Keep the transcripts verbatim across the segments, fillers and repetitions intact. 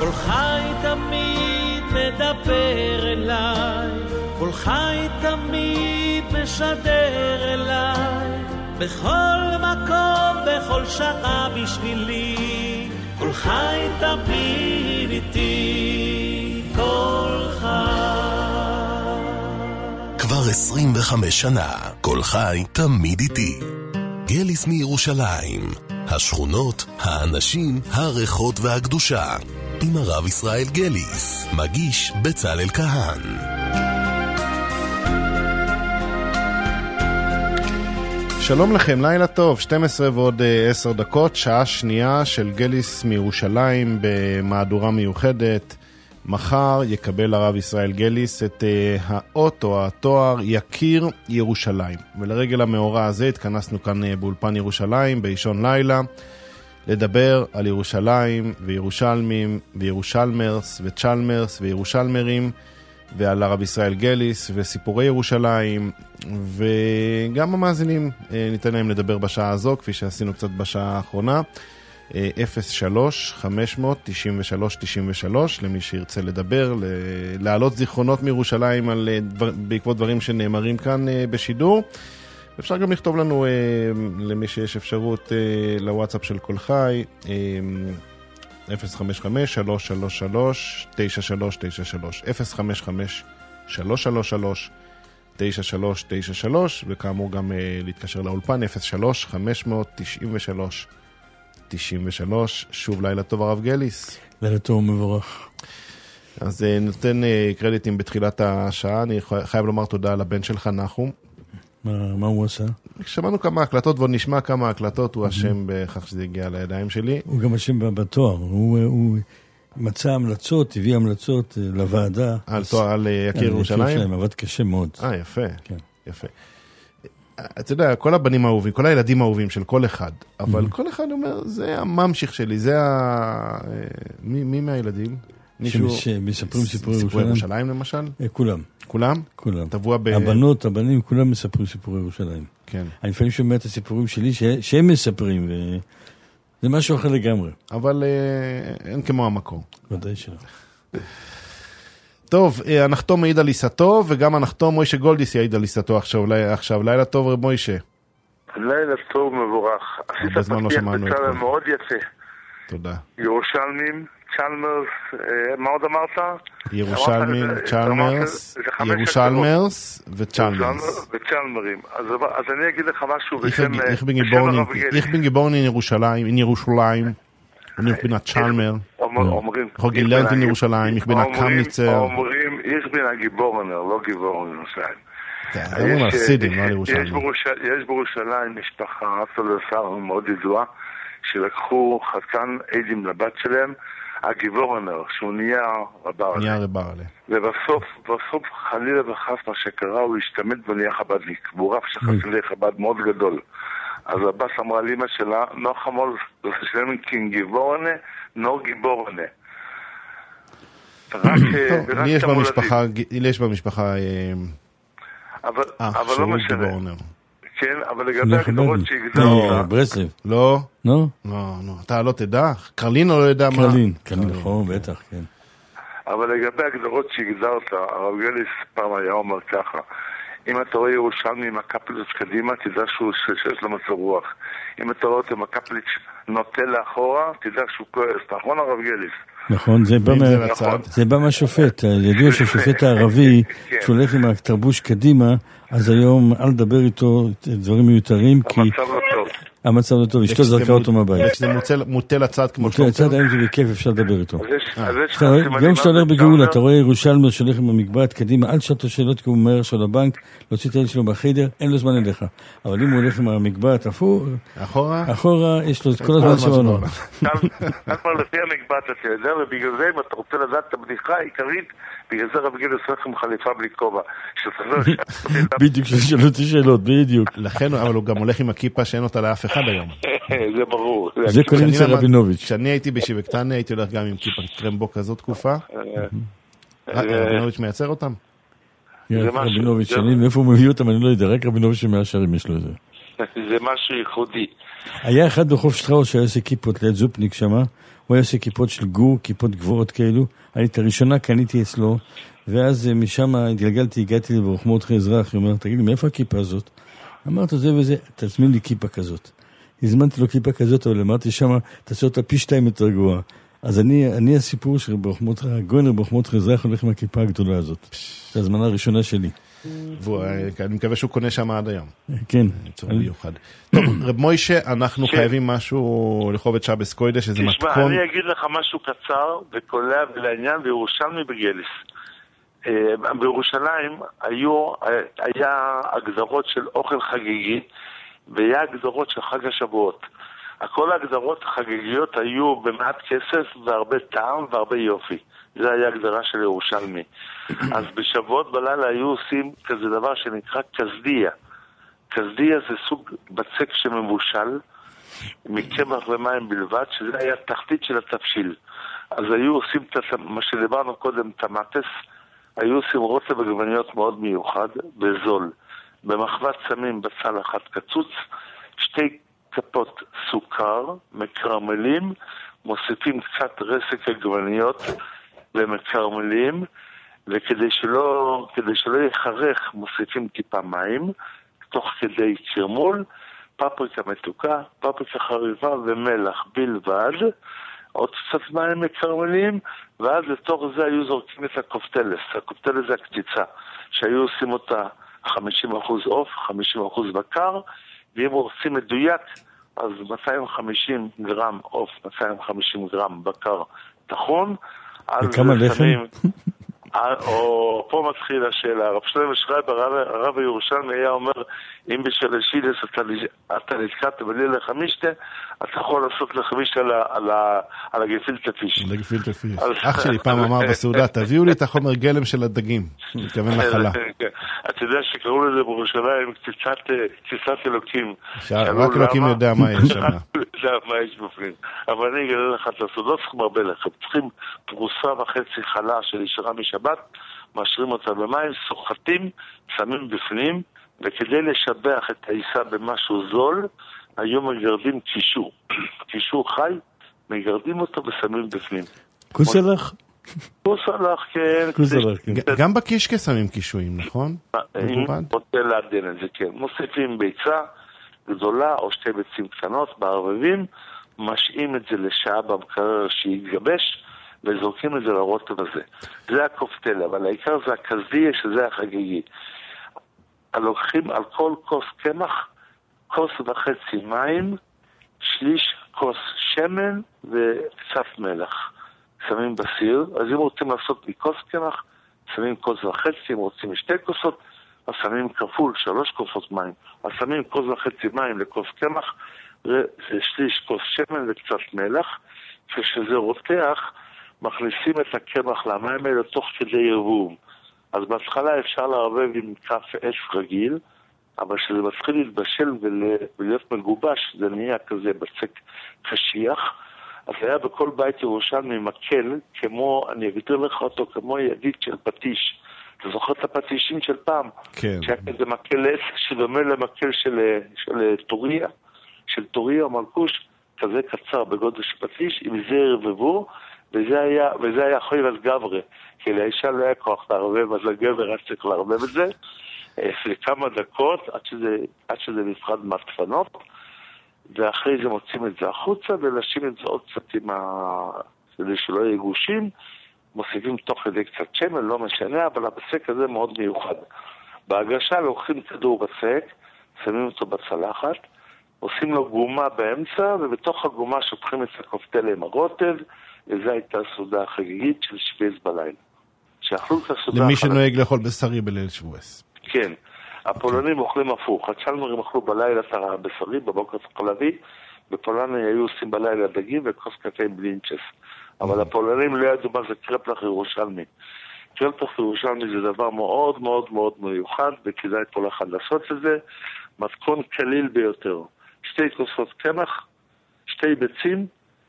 כל חי תמיד מדבר אליי, כל חי תמיד משדר אליי, בכל מקום, בכל שעה בשבילי, כל חי תמיד איתי, כל חי. כבר עשרים וחמש שנה, כל חי תמיד איתי. גליס מירושלים, השכונות, האנשים, הריחות והקדושה. עם הרב ישראל גליס, מגיש בצלאל כהן. שלום לכם, לילה טוב, שתים עשרה ועוד עשר דקות, שעה שנייה של גליס מירושלים במהדורה מיוחדת. מחר יקבל הרב ישראל גליס את האות או התואר יקיר ירושלים. ולרגל המאורע הזה התכנסנו כאן באולפן ירושלים באישון לילה, לדבר על ירושלים וירושלמים וירושלמרס וצ'למרס וירושלמרים, ועל הרב ישראל גליס וסיפורי ירושלים, וגם המאזינים ניתן להם לדבר בשעה הזו, כפי שעשינו קצת בשעה האחרונה. אפס שלוש חמש תשע שלוש תשע שלוש למי שירצה לדבר, להעלות זיכרונות מירושלים על, בעקבות דברים שנאמרים כאן בשידור. אפשר גם לכתוב לנו, למי שיש אפשרות, לוואטסאפ של כל חי, אפס חמש חמש שלוש שלוש שלוש תשע שלוש תשע שלוש, אפס חמש חמש שלוש שלוש שלוש תשע שלוש תשע שלוש, וכאמור גם להתקשר לאולפן אפס שלוש חמש תשע שלוש תשע שלוש. שוב לילה טוב הרב גליס. לילה טוב מבורך. אז נותן קרדיטים בתחילת השעה. אני חייב לומר תודה לבן שלך נחום. מה, מה הוא עשה? שמענו כמה הקלטות ועוד נשמע כמה הקלטות. הוא אשם בכך שזה הגיע לידיים שלי. הוא גם אשם בתואר. הוא, הוא מצא המלצות, הביא המלצות לוועדה. על תואר, על יקיר ירושלים? עבד קשה מאוד. אה, יפה. כן. יפה. אתה יודע, כל הבנים האהובים, כל הילדים האהובים של כל אחד, אבל כל אחד אומר, זה הממשיך שלי, זה ה... מי, מי מהילדים? שמספרים סיפורי ירושלים? ירושלים למשל? כולם. כולם? כולם. טבוע ב... הבנות, הבנים, כולם מספרים סיפורי ירושלים. כן. אני לפעמים שומע את הסיפורים שלי שהם מספרים, וזה משהו אחר לגמרי. אבל אין כמו המקום. ודאי שלא. טוב, הנחתום מעיד על עיסתו, וגם הנחתום מוישה גולדיס יעיד על עיסתו עכשיו. עכשיו, לילה טוב רב מוישה. לילה טוב מבורך. הרבה זמן לא שמענו את כל. מאוד יפה. תודה. ירושלמים, צ'למרס, מה עוד אמרת? ירושלמים, צ'למרס, ירושלמרס וצ'למרס. וצ'למרים. אז אני אגיד לך משהו בשם הרב גליס. איך bin geboren in Jerusalem, in Jerusalem. Und ich bin ein Chalmer. Ich habe gelernt in Jerusalem. Ich bin ein Kamnitzer. אומרים, ich bin ein Geborener, לא גבורן ירושלים. זה אומר סידים, לא ירושלים. יש בירושלים משפחה, סולסר מאוד ידועה, שלקחו חתן עדים לבת שלהם, הגבורנר, שהוא נהיה רבר. נהיה רבר עליה. ובסוף, בסוף חלילה וחס מה שקרה, הוא השתמד ונהיה חבדניק. והוא רב שחסידי חב"ד מאוד גדול. אז הבס אמרה לאמא שלה, נו חמול, לשלם קינג גיבורנה, נו גיבורנה. לי יש במשפחה, לי יש במשפחה, אבל לא משנה. כן, אבל לגבי הגדרות שהגדרת. לא, ברסלב. לא? לא? לא, לא. אתה לא תדע? קרלינו לא יודע מה? קרלין, קרלין, נכון, בטח, כן. אבל לגבי הגדרות שהגדרת, הרב גליס פעם היה אומר ככה, אם אתה רואה ירושלמי עם הקפליץ' קדימה, תדע שהוא שיש לו מצב רוח. אם אתה רואה אותו עם הקפליץ' נוטה לאחורה, תדע שהוא כועס. נכון הרב גליס? נכון, זה בא מהשופט. ידוע שהשופט הערבי שהולך עם התרבוש קדימה, אז היום אל לדבר איתו דברים מיותרים, כי המצב לא טוב. המצב לא טוב, אשתו זרקה אותו מהבית. כשזה מוטה לצד כמו מוטה לצד, היום זה בכיף, אפשר לדבר איתו. גם כשאתה הולך בגאולה, אתה רואה ירושלמי שהולך עם המגבעת קדימה, אל שאלת שאלות כי הוא מהר של הבנק, להוציא את הילד שלו בחדר, אין לו זמן אליך. אבל אם הוא הולך עם המגבעת אפור, אחורה, יש לו כל הזמן שבנו. כבר לפי המגבעת אתה יודע, ובגלל זה אם אתה רוצה לדעת את הבדיחה העיקרית, בגלל זה רב גליס עושה לכם חליפה בלי כובע. בדיוק, ששאלו אותי שאלות, בדיוק. לכן, אבל הוא גם הולך עם הכיפה שאין אותה לאף אחד היום. זה ברור. זה קוראים אצל רבינוביץ'. כשאני הייתי בישיבה קטנה, הייתי הולך גם עם כיפה קרמבו כזאת תקופה. רבינוביץ' מייצר אותם? רבינוביץ', מאיפה הוא מביא אותם, אני לא יודע, רק רבינוביץ' שמאשרים יש לו את זה. זה משהו ייחודי. היה אחד בחוף שטראוס שהיה עושה כיפות ליד זופניק שמה, הוא היה עושה כיפות של גור, כיפות גבוהות כאלו, אני את הראשונה קניתי אצלו, ואז משם התגלגלתי, הגעתי לברחמות אזרח, הוא אומר, תגיד לי, מאיפה הכיפה הזאת? אמרתי, זה וזה, תזמין לי כיפה כזאת. הזמנתי לו כיפה כזאת, אבל אמרתי שמה, תעשה אותה פי שתיים יותר גרועה. אז אני, אני הסיפור של ברחמות, גוינר ברחמות אזרח הולך עם הכיפה הגדולה הזאת. זו הזמנה הראשונה שלי. אני מקווה שהוא קונה שם עד היום. כן. צור מיוחד. טוב, רב מוישה, אנחנו חייבים משהו לכובד שבס קוידש, איזה מתכון. תשמע, אני אגיד לך משהו קצר וקולע ולעניין בירושלמי בגליס. בירושלים היו, היה הגזרות של אוכל חגיגי, והיה הגזרות של חג השבועות. כל הגזרות החגיגיות היו במעט כסף והרבה טעם והרבה יופי. זה היה הגדרה של ירושלמי. אז בשבועות בלילה היו עושים כזה דבר שנקרא קזדיה. קזדיה זה סוג בצק שמבושל, מקמח ומים בלבד, שזה היה תחתית של התבשיל. אז היו עושים מה שדיברנו קודם, טמטס, היו עושים רוטב עגבניות מאוד מיוחד, בזול. במחבת שמים בצל אחת קצוץ, שתי כפות סוכר, מקרמלים, מוסיפים קצת רסק עגבניות ומקרמלים, וכדי שלא, כדי שלא יחרך מוסיפים טיפה מים, תוך כדי קרמול, פפריקה מתוקה, פפריקה חריפה ומלח בלבד, עוד קצת מים מקרמלים, ואז לתוך זה היו זורקים את הקופטלס. הקופטלס זה הקציצה, שהיו עושים אותה חמישים אחוז עוף, חמישים אחוז בקר, ואם רוצים מדויק, אז מאתיים וחמישים גרם עוף, מאתיים וחמישים גרם בקר תחון. וכמה לחם? או פה מתחיל השאלה, הרב שלמה שרייבר, הרב הירושלמי היה אומר, אם בשביל השידס אתה נתקעת בלילה חמישתה, אתה יכול לעשות לחמישתה על הגפילטה פיש. על הגפילטה פיש. אח שלי פעם אמר בסעודה, תביאו לי את החומר גלם של הדגים, מתכוון לחלה. אתה יודע שקראו לזה בירושלים קציצת אלוקים. רק אלוקים יודע מה יש שם. יודע מה יש בפנים. אבל אני אגלה לך את הסודות, צריכים הרבה לחם. צריכים פרוסה וחצי חלה של ישרה משבת, מאשרים אותה במים, סוחטים, שמים בפנים, וכדי לשבח את העיסה במשהו זול, היו מגרדים קישור. קישור חי, מגרדים אותו ושמים בפנים. כוסלח? כוסלח, כן. כוסלח, כן. גם בקישקע שמים קישואים, נכון? אם רוצה לעדן את זה, כן. מוסיפים ביצה גדולה או שתי ביצים קטנות בערבבים, משאים את זה לשעה במקרר שיתגבש, וזורקים את זה לרוטב הזה. זה הקופטל, אבל העיקר זה הקזדיה, שזה החגיגי. לוקחים על כל כוס קמח, כוס וחצי מים, שליש כוס שמן וקצת מלח. שמים בסיר, אז אם רוצים לעשות מכוס קמח, שמים כוס וחצי, אם רוצים שתי כוסות, אז שמים כפול, שלוש כוסות מים. אז שמים כוס וחצי מים לכוס קמח, זה שליש כוס שמן וקצת מלח, כשזה רותח, מכניסים את הקמח למים האלה תוך כדי ערבוב. אז בהתחלה אפשר לערבב עם כף אש רגיל, אבל כשזה מתחיל להתבשל ולהיות מגובש, זה נהיה כזה בצק קשיח. אז היה בכל בית ירושלמי מקל, כמו, אני אגדיר לך אותו, כמו ידית של פטיש. אתה זוכר את הפטישים של פעם? כן. שהיה כזה מקל עץ שדומה למקל של, של טוריה, של טוריה או מלכוש, כזה קצר בגודל של פטיש, עם זה ערבבו, וזה היה, וזה היה חויבת גברה, כי לאישה לא היה כוח לערבב, אז לגבר היה צריך לערבב את זה, לכמה דקות, עד שזה, עד שזה נפרד מהדפנות, ואחרי זה מוצאים את זה החוצה, ולשים את זה עוד קצת עם ה... כדי שלא יהיה גושים, מוסיפים תוך כדי קצת שמן, לא משנה, אבל הבצק הזה מאוד מיוחד. בהגשה לוקחים כדור בצק, שמים אותו בצלחת, עושים לו גומה באמצע, ובתוך הגומה שופכים את הקופטל עם הרוטב, וזו הייתה סעודה חגיגית של שבועס בלילה. שאכלו את הסעודה... למי שנוהג לאכול בשרי בליל שבועס. כן. הפולנים אוכלים הפוך. הצ'למרים אכלו בלילה את הבשרי, בבוקר חלבי, בפולניה היו עושים בלילה דגים וכוס קפה עם בלינצ'ס. אבל הפולנים לא ידעו מה זה קרפלח ירושלמי. קרפלח ירושלמי זה דבר מאוד מאוד מאוד מיוחד, וכדאי כל אחד לעשות את זה. מתכון קליל ביותר. שתי כוסות קמח, שתי ביצים,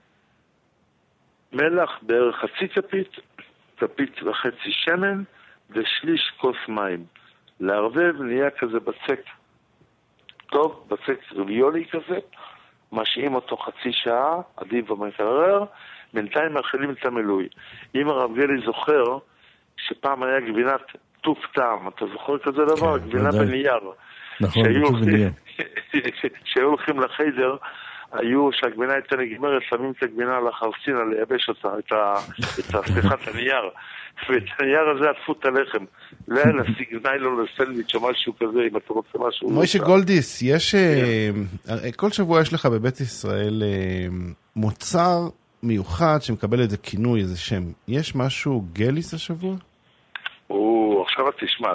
מלח בערך חצי כפית, כפית וחצי שמן, ושליש כוס מים. לערבב נהיה כזה בצק טוב, בצק רביולי כזה, משאים אותו חצי שעה, עדיף במקרר, בינתיים מאכילים את המילוי. אם הרב גלי זוכר שפעם היה גבינת טוף טעם, אתה זוכר כזה דבר? כן, גבינה בנייר. נכון, טוף בנייר. שהיו הולכים לחיידר, היו שהגבינה הייתה נגמרת, שמים את הגבינה על החרסינה, לייבש אותה, את הסליחת הנייר. ואת הנייר הזה עטפו את הלחם. לא היה להשיג ניילון לסנדוויץ' או משהו כזה, אם אתה רוצה משהו. מוישה גולדיס, יש... כל שבוע יש לך בבית ישראל מוצר מיוחד שמקבל איזה כינוי, איזה שם. יש משהו גליס השבוע? או, עכשיו תשמע,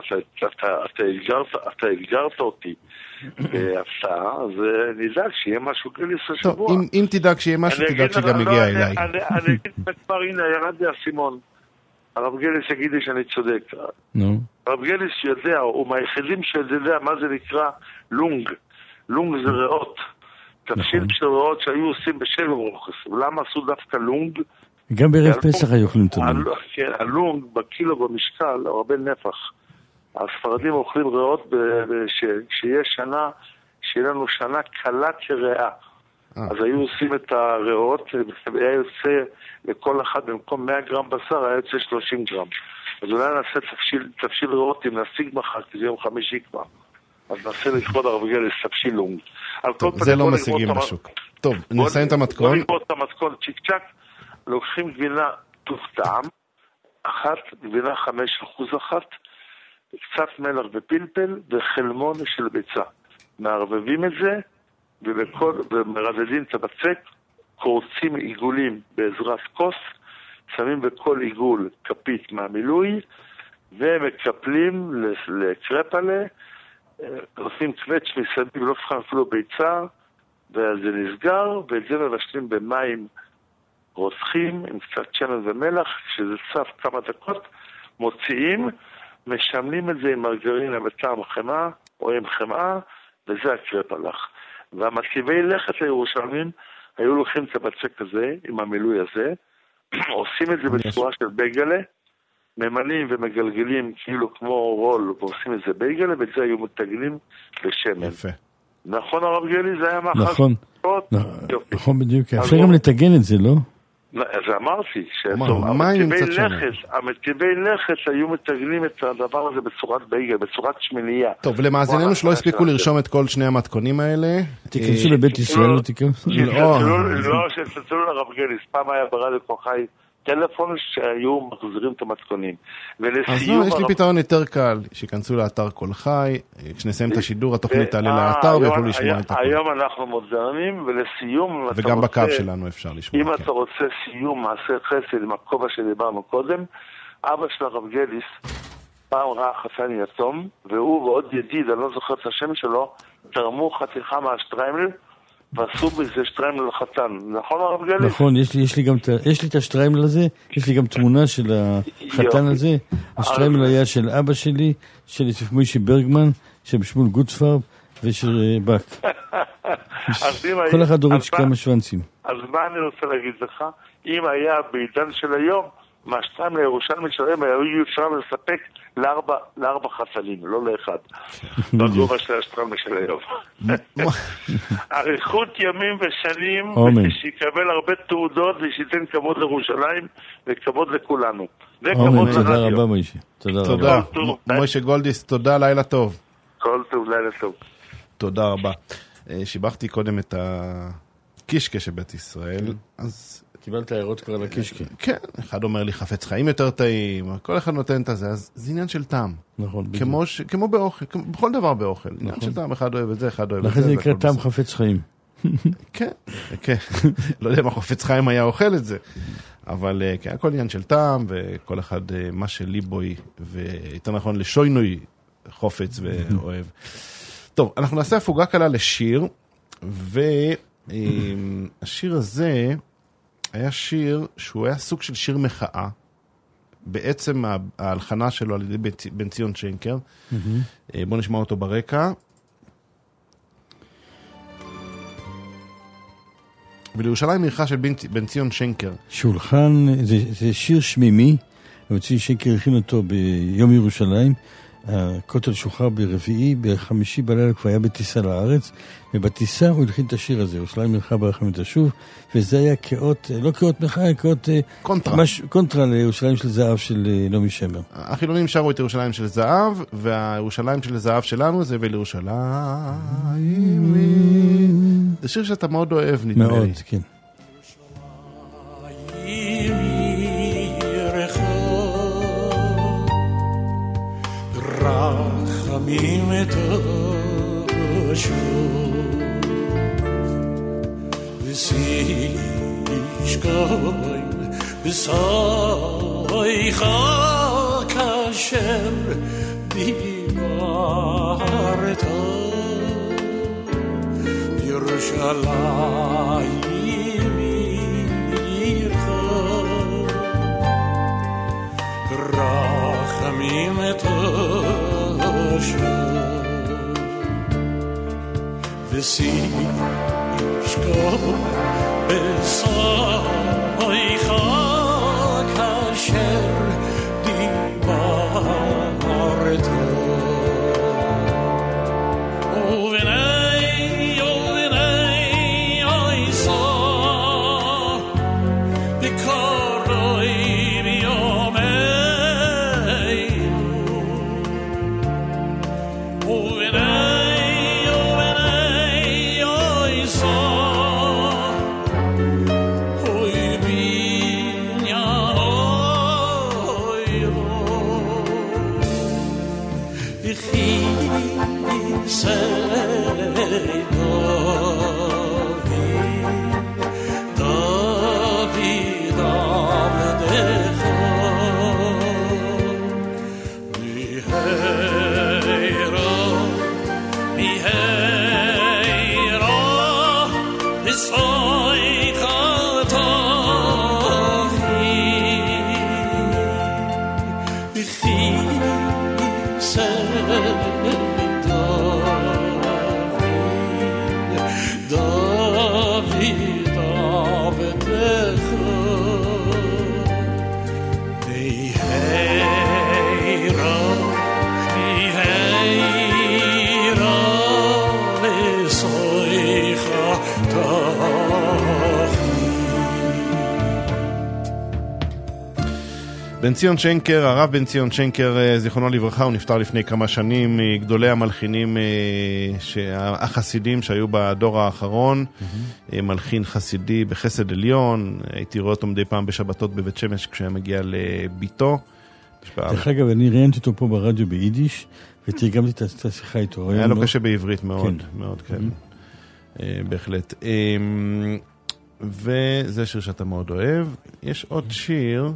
אתה אתגרת אותי בהפתעה, אז נדאג שיהיה משהו גליס השבוע. טוב, אם תדאג שיהיה משהו, תדאג שגם יגיע אליי. אני אגיד כבר, הנה, ירד לי הסימון. הרב גליס יגיד לי שאני צודק. הרב גליס יודע, הוא מהיחידים שיודע מה זה נקרא לונג. לונג זה ריאות. תפשיל של ריאות שהיו עושים בשבע רוחס. ולמה עשו דווקא לונג? גם בערב פסח היו אוכלים את הלונג. כן, הלונג בקילו במשקל, הרבה נפח. הספרדים אוכלים ריאות כשיש שנה, שיהיה לנו שנה קלה כריאה. אז היו עושים את הריאות, היה יוצא לכל אחד במקום מאה גרם בשר, היה יוצא שלושים גרם. אז אולי נעשה תפשיל, תפשיל ריאות אם נשיג מחר, כי זה יום חמישי כבר. אז נעשה לכבוד הרב גליס תפשיל לונג. טוב, זה לא משיגים בשוק. טוב, נסיים את המתכון. בוא נגמור את המתכון צ'יק צ'ק. לוקחים גבינה טוף טעם, אחת, גבינה חמש אחוז אחת, קצת מלח ופלפל וחלמון של ביצה. מערבבים את זה, ובכל, ומרדדים את הבצק, קורצים עיגולים בעזרת כוס, שמים בכל עיגול כפית מהמילוי, ומקפלים לקרפלה, עושים קווץ' מסביב, לא צריכים אפילו ביצה, וזה נסגר, ואת זה מבשלים במים רוצחים עם קצת שמן ומלח, שזה צף כמה דקות, מוציאים, משמנים את זה עם מרגרינה בטעם חמאה, או עם חמאה, וזה הקרפלח. והמרכיבי לכת הירושלמים היו לוקחים את הבצק הזה, עם המילוי הזה, עושים את זה בצורה של בייגלה, ממלאים ומגלגלים כאילו כמו רול, ועושים את זה בייגלה, ואת זה היו מתגנים בשמן. יפה. נכון הרב גלי? זה היה מאחר? נכון, נכון בדיוק. אפשר גם לתגן את זה, לא? אז אמרתי, המטיבי לכת היו מתגנים את הדבר הזה בצורת בייגל, בצורת שמנייה. טוב, ולמאזיננו שלא הספיקו לרשום את כל שני המתכונים האלה. תיכנסו לבית ישראל, לא תיכנסו? לא, שתצאו לרב גליס, פעם היה ברדיו כל חי טלפון שהיו מחזירים את המתכונים. אז לא, יש לי פתרון יותר קל, שיכנסו לאתר כל חי, כשנסיים את השידור, התוכנית תעלה לאתר ויוכלו לשמוע את הכל. היום אנחנו מודרנים, ולסיום... וגם בקו שלנו אפשר לשמוע. אם אתה רוצה סיום, מעשה חסד עם הכובע שדיברנו קודם, אבא של הרב גליס, פעם ראה חתן יתום, והוא ועוד ידיד, אני לא זוכר את השם שלו, תרמו חתיכה מהשטריימל, ועשו בזה שטריימל לחתן. נכון הרב גליס? נכון, יש לי, יש לי גם יש לי את השטריימל הזה, יש לי גם תמונה של החתן הזה. השטריימל היה של אבא שלי, של יוסף מוישה ברגמן, של שמואל גוטפרב ושל בק. כל אחד הוריד כמה שוונצים. אז מה אני רוצה להגיד לך? אם היה בעידן של היום, מהשטריימל לירושלמי שלהם היו אפשר לספק לארבע, לארבע חתנים, לא לאחד. בגובה של השטריימל של היום. אריכות ימים ושנים, ושיקבל הרבה תעודות, ושייתן כבוד לירושלים, וכבוד לכולנו. וכבוד תודה רבה, מוישה. תודה. מוישה גולדיס, תודה, לילה טוב. כל טוב, לילה טוב. תודה רבה. שיבחתי קודם את הקישקה של בית ישראל, אז... קיבלת הערות כבר לקישקה. כן, אחד אומר לי חפץ חיים יותר טעים, כל אחד נותן את זה, אז זה עניין של טעם. נכון. כמו באוכל, בכל דבר באוכל. עניין של טעם, אחד אוהב את זה, אחד אוהב את זה. לכן זה נקרא טעם חפץ חיים. כן, כן. לא יודע מה חפץ חיים היה אוכל את זה. אבל כן, הכל עניין של טעם, וכל אחד מה שליבוי, ויותר נכון לשוינוי חופץ ואוהב. טוב, אנחנו נעשה הפוגה קלה לשיר, והשיר הזה... היה שיר שהוא היה סוג של שיר מחאה, בעצם ההלחנה שלו על ידי בן ציון שנקר. בואו נשמע אותו ברקע. ולירושלים עריכה של בן ציון שנקר. שולחן, זה, זה שיר שמימי, אבל ציון שנקר הכין אותו ביום ירושלים, הכותל שוחרר ברביעי, בחמישי בלילה כבר היה בטיסה לארץ, ובטיסה הוא הלחין את השיר הזה, ירושלים מלכה ברחמים תשוב, וזה היה כאות, לא כאות מחאה, כאות... קונטרה. מש, קונטרה לירושלים של זהב של נעמי שמר. החילונים שרו את ירושלים של זהב, והירושלים של זהב שלנו זה ולירושלים. זה שיר שאתה מאוד אוהב, נדמה לי. מאוד, כן. רחמים את השוב וסישכוי בסויך כאשר דיברת ירושלים עירך רחמים את וסישכו בסויך כאשר דיברת ובני ובני עיסה בקורוי ביומנו ובני בן ציון שנקר, הרב בן ציון שנקר, זיכרונו לברכה, הוא נפטר לפני כמה שנים, גדולי המלחינים החסידים שהיו בדור האחרון, mm-hmm. מלחין חסידי בחסד עליון, הייתי רואה אותו מדי פעם בשבתות בבית שמש כשהיה מגיע לביתו. דרך אגב, אני ראיינתי אותו פה ברדיו ביידיש, ותרגמתי את השיחה איתו. היה לו קשה בעברית מאוד, כן. מאוד, כן. Mm-hmm. בהחלט. וזה שיר שאתה מאוד אוהב. יש עוד שיר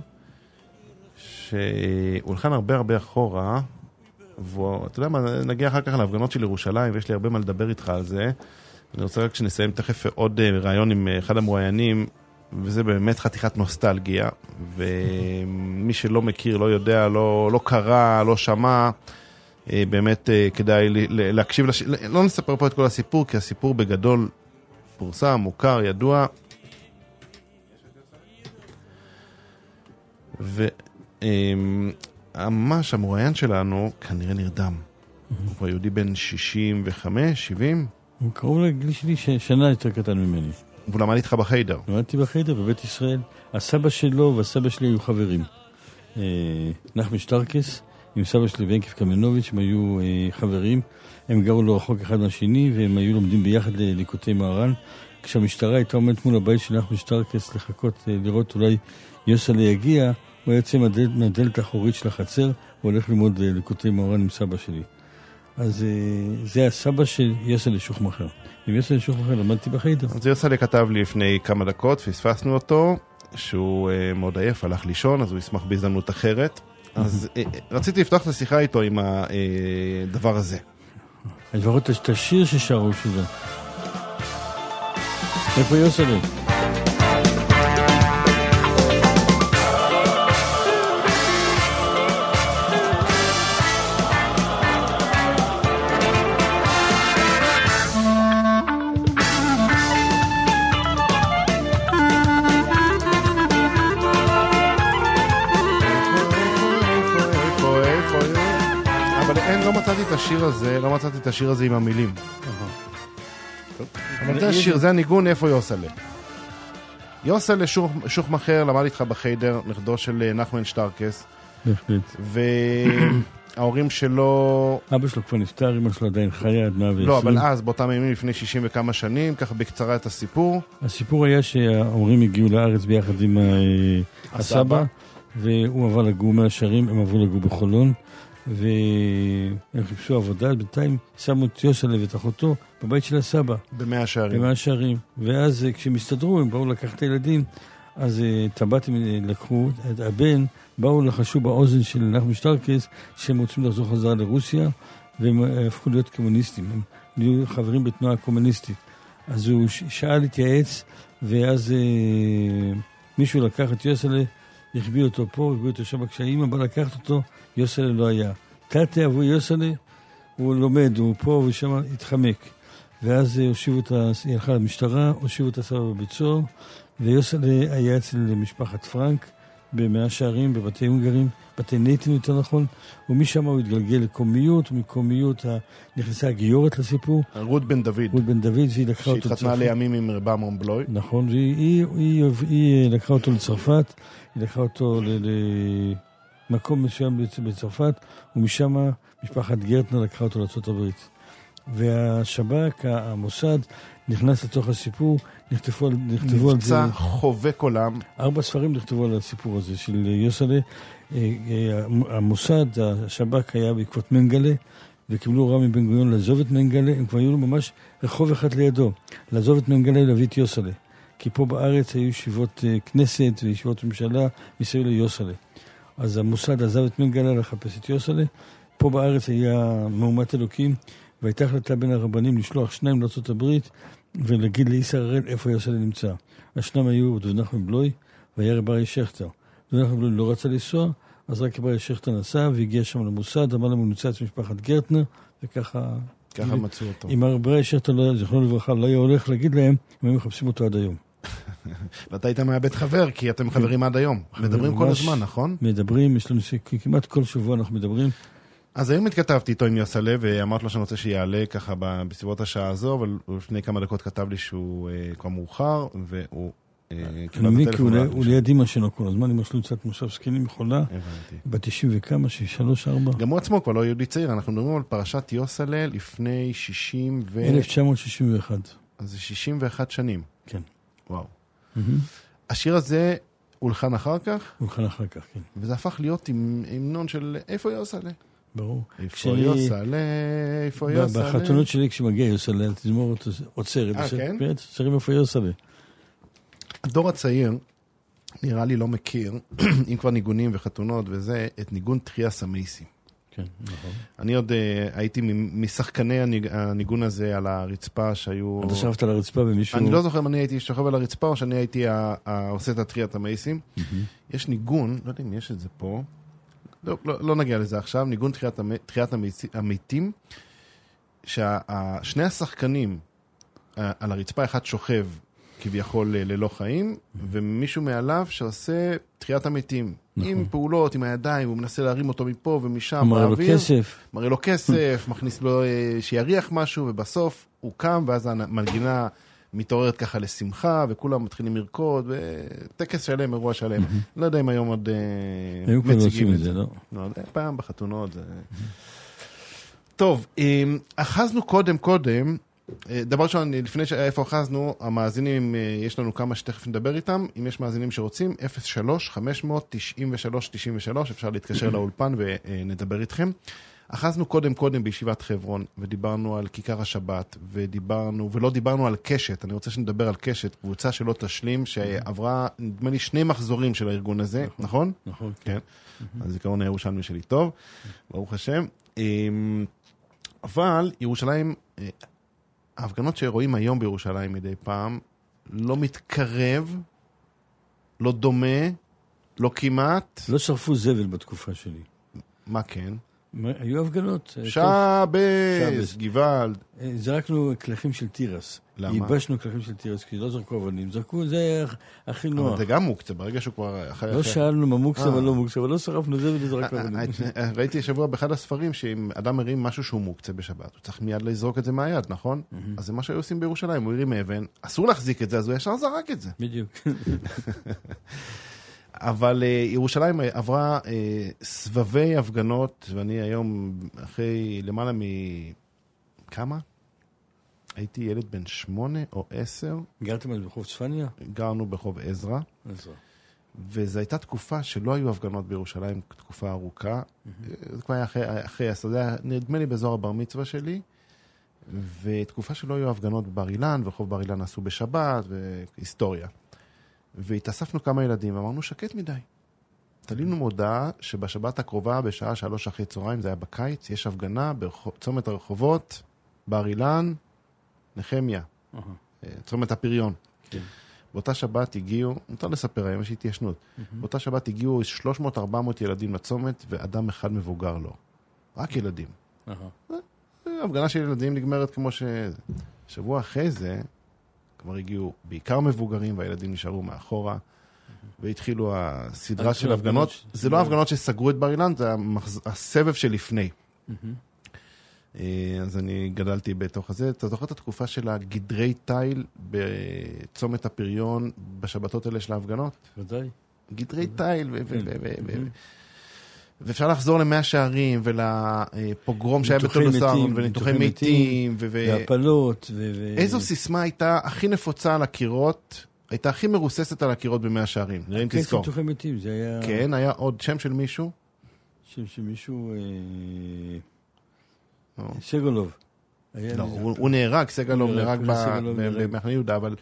שהוא הולכן הרבה הרבה אחורה, ואתה יודע מה, נגיע אחר כך להפגנות של ירושלים, ויש לי הרבה מה לדבר איתך על זה. אני רוצה רק שנסיים תכף עוד רעיון עם אחד המרואיינים, וזה באמת חתיכת נוסטלגיה, ומי שלא מכיר, לא יודע, לא, לא קרא, לא שמע, באמת כדאי להקשיב, לש... לא נספר פה את כל הסיפור, כי הסיפור בגדול פורסם, מוכר, ידוע, ו... ממש המרואיין שלנו כנראה נרדם. הוא כבר יהודי בן שישים וחמש, שבעים. הוא קרוב לגיל שלי שנה יותר קטן ממני. והוא למד איתך בחיידר. למדתי בחיידר בבית ישראל. הסבא שלו והסבא שלי היו חברים. נחמן שטרקס עם סבא שלי ואנקיף קמנוביץ' הם היו חברים. הם גרו לא רחוק אחד מהשני והם היו לומדים ביחד לליקוטי מהר"ן. כשהמשטרה הייתה עומדת מול הבית של נחמן שטרקס לחכות לראות אולי יוסלה יגיע, הוא יוצא מהדלת האחורית של החצר, הוא הולך ללמוד ליקוטי מהר"ן עם סבא שלי. אז זה הסבא של יוסלה שוחמחר. עם יוסלה שוחמחר למדתי בחיידר. אז יוסלה כתב לי לפני כמה דקות, פספסנו אותו, שהוא מאוד עייף, הלך לישון, אז הוא ישמח בהזדמנות אחרת. אז רציתי לפתוח את השיחה איתו עם הדבר הזה. אני כבר רואה את השיר ששרו שזה. איפה יוסלה? מצאתי את השיר הזה, לא מצאתי את השיר הזה עם המילים. אבל זה השיר, זה הניגון, איפה יוסלה. יוסלה שוחמאכר למד איתך בחיידר, נכדו של נחמן שטרקס. בהחלט. וההורים שלו... אבא שלו כבר נפטר, אמא שלו עדיין חיה עד מאה ועשרים. לא, אבל אז, באותם ימים לפני שישים וכמה שנים, ככה בקצרה את הסיפור. הסיפור היה שההורים הגיעו לארץ ביחד עם הסבא, והוא עבר לגור מהשערים, הם עברו לגור בחולון, והם חיפשו עבודה, בינתיים שמו את יוסלה ואת אחותו בבית של הסבא. במאה שערים. במאה שערים. ואז כשהם הסתדרו, הם באו לקחת את הילדים, אז טבעתם לקחו את הבן, באו לחשו באוזן של נחמן שטרקס, שהם רוצים לחזור חזרה לרוסיה, והם הפכו להיות קומוניסטים, הם היו חברים בתנועה קומוניסטית. אז הוא שאל התייעץ, ואז אה, מישהו לקח את יוסלה, החביא אותו פה, החביא אותו שם, כשהאמא בא לקחת אותו, יוסלה לא היה. תתה אבו יוסלה, הוא לומד, הוא פה ושם התחמק. ואז הושיבו את ה... היא הלכה למשטרה, הושיבו את הסבא בבית סוהר, ויוסלה היה אצל משפחת פרנק, במאה שערים, בבתי הונגרים, בתי נייטים יותר נכון, ומשם הוא התגלגל לקומיות, ומקומיות נכנסה הגיורת לסיפור. רות בן דוד. רות בן דוד, והיא לקחה אותו לצרפת. שהתחתנה לימים עם רבה מונבלוי. נכון, והיא היא, היא, היא, היא לקחה אותו לצרפת, היא לקחה אותו למקום מסוים בצרפת, ומשם משפחת גרטנר לקחה אותו לארצות הברית. והשב"כ, המוסד, נכנס לתוך הסיפור, נכתבו על, נכתבו על זה... מבצע חובק עולם. ארבע ספרים נכתבו על הסיפור הזה של יוסלה. המוסד, השב"כ היה בעקבות מנגלה, וקיבלו הוראה מבן גוריון לעזוב את מנגלה, הם כבר היו לו ממש רחוב אחד לידו, לעזוב את מנגלה ולהביא את יוסלה. כי פה בארץ היו ישיבות כנסת וישיבות ממשלה מסביב ליוסלה. אז המוסד עזב את מנגלה לחפש את יוסלה. פה בארץ היה מהומת אלוקים, והייתה החלטה בין הרבנים לשלוח שניים לארצות הברית, ולהגיד לישראל איפה יוסלה נמצא. השניים היו דוד נחמן בלוי, והיה רב אריה שכטר. דוד נחמן בלוי לא רצה לנסוע, אז רק רב אריה שכטר נסע, והגיע שם למוסד, אמר להם הוא נמצא את משפחת גרטנר, וככה... ככה מצאו אותו. אם רב אריה שכטר, זכרונו לברכה, לא היה הולך להגיד להם, הם היו מחפשים אותו עד היום. ואתה היית מאבד חבר, כי אתם חברים עד היום. מדברים כל הזמן, נכון? מדברים, יש לנו כמעט כל שבוע אנחנו מדברים. אז היום התכתבתי איתו עם יוסלה, ואמרת לו שאני רוצה שיעלה ככה בסביבות השעה הזו, אבל לפני כמה דקות כתב לי שהוא כבר מאוחר, והוא אני מבין כי הוא ליד אמא שלו כל הזמן, אמא שלו קצת מושב סקינים מחולה, בתשעים וכמה, שלוש, ארבע. גם הוא עצמו כבר לא יהודי צעיר, אנחנו מדברים על פרשת יוסלה לפני שישים ו... אלף תשע מאות שישים ואחת. אז זה שישים ואחת שנים. כן. וואו. השיר הזה הולחן אחר כך? הולחן אחר כך, כן. וזה הפך להיות המנון של איפה יוסלה? ברור. איפה יוסלה, איפה יוסלה. בחתונות שלי כשמגיע יוסלה, תזמור עוצרת. אה, כן? שרים איפה יוסלה. הדור הצעיר, נראה לי לא מכיר, אם כבר ניגונים וחתונות וזה, את ניגון תחייה המייסים. כן, נכון. אני עוד הייתי משחקני הניגון הזה על הרצפה שהיו... אתה שכבת על הרצפה ומישהו... אני לא זוכר אם אני הייתי שוכב על הרצפה או שאני הייתי עושה את התחיית המייסים. יש ניגון, לא יודע אם יש את זה פה, לא, לא, לא נגיע לזה עכשיו, ניגון תחיית, תחיית המתים, ששני השחקנים על הרצפה אחד שוכב כביכול ללא חיים, ומישהו מעליו שעושה תחיית המתים. עם פעולות, עם הידיים, הוא מנסה להרים אותו מפה ומשם באוויר. מראה לו כסף. מראה לו כסף, מכניס לו שיריח משהו, ובסוף הוא קם, ואז המנגינה מתעוררת ככה לשמחה, וכולם מתחילים לרקוד, וטקס שלם, אירוע שלם. לא יודע אם היום עוד מציגים את זה. לא יודע, פעם בחתונות. טוב, אחזנו קודם קודם, דבר ראשון, לפני איפה אחזנו, המאזינים, יש לנו כמה שתכף נדבר איתם, אם יש מאזינים שרוצים, אפס שלוש חמש תשע שלוש תשע שלוש, אפשר להתקשר לאולפן ונדבר איתכם. אחזנו קודם קודם בישיבת חברון, ודיברנו על כיכר השבת, ודיברנו, ולא דיברנו על קשת, אני רוצה שנדבר על קשת, קבוצה שלא תשלים, שעברה, נדמה לי, שני מחזורים של הארגון הזה, נכון? נכון. כן. אז זיכרון הירושלמי שלי טוב, ברוך השם. אבל ירושלים, ההפגנות שרואים היום בירושלים מדי פעם, לא מתקרב, לא דומה, לא כמעט. לא שרפו זבל בתקופה שלי. מה כן? היו הפגנות. שבס, גוואלד. זרקנו קלחים של תירס. למה? ייבשנו קלחים של תירס, כי לא זרקו אבנים. זרקו, זה הכי נוח. אבל זה גם מוקצה, ברגע שהוא כבר... לא שאלנו מה מוקצה ולא מוקצה, אבל לא שרפנו זה ולזרק אבנים. ראיתי שבוע באחד הספרים, שאם אדם מרים משהו שהוא מוקצה בשבת, הוא צריך מיד לזרוק את זה מהיד, נכון? אז זה מה שהיו עושים בירושלים, הוא הרים אבן, אסור להחזיק את זה, אז הוא ישר זרק את זה. בדיוק. אבל ירושלים עברה סבבי הפגנות, ואני היום אחרי למעלה מכמה? הייתי ילד בן שמונה או עשר. גרתם ברחוב צפניה? גרנו ברחוב עזרא. עזרא. וזו הייתה תקופה שלא היו הפגנות בירושלים, תקופה ארוכה. זה כבר היה אחרי, אחרי הסדה, נדמה לי באזור הבר מצווה שלי, ותקופה שלא היו הפגנות בבר אילן, ורחוב בר אילן עשו בשבת, והיסטוריה. והתאספנו כמה ילדים, ואמרנו שקט מדי. תלינו מודעה שבשבת הקרובה, בשעה שלוש אחרי צהריים, זה היה בקיץ, יש הפגנה בצומת הרחובות, בר אילן, נחמיה, צומת הפריון. באותה שבת הגיעו, מותר לספר, היום יש התיישנות, באותה שבת הגיעו שלוש מאות ארבע מאות ילדים לצומת, ואדם אחד מבוגר לו. רק ילדים. הפגנה של ילדים נגמרת כמו ש... שבוע אחרי זה, כבר הגיעו בעיקר מבוגרים, והילדים נשארו מאחורה, והתחילו הסדרה של הפגנות. זה לא הפגנות שסגרו את בר אילן, זה הסבב שלפני. אז אני גדלתי בתוך הזה. אתה זוכר את התקופה של הגדרי תיל בצומת הפריון בשבתות האלה של ההפגנות? ודאי. גדרי תיל ואפשר לחזור למאה שערים ולפוגרום שהיה בתולדות וניתוחי מתים והפלות. איזו סיסמה הייתה הכי נפוצה על הקירות, הייתה הכי מרוססת על הקירות במאה שערים? נראים תזכור. ניתוחי מתים, זה היה... כן, היה עוד שם של מישהו? שם של מישהו... סגלוב. לא, הוא נהרג, סגלוב נהרג במחנה יהודה, אבל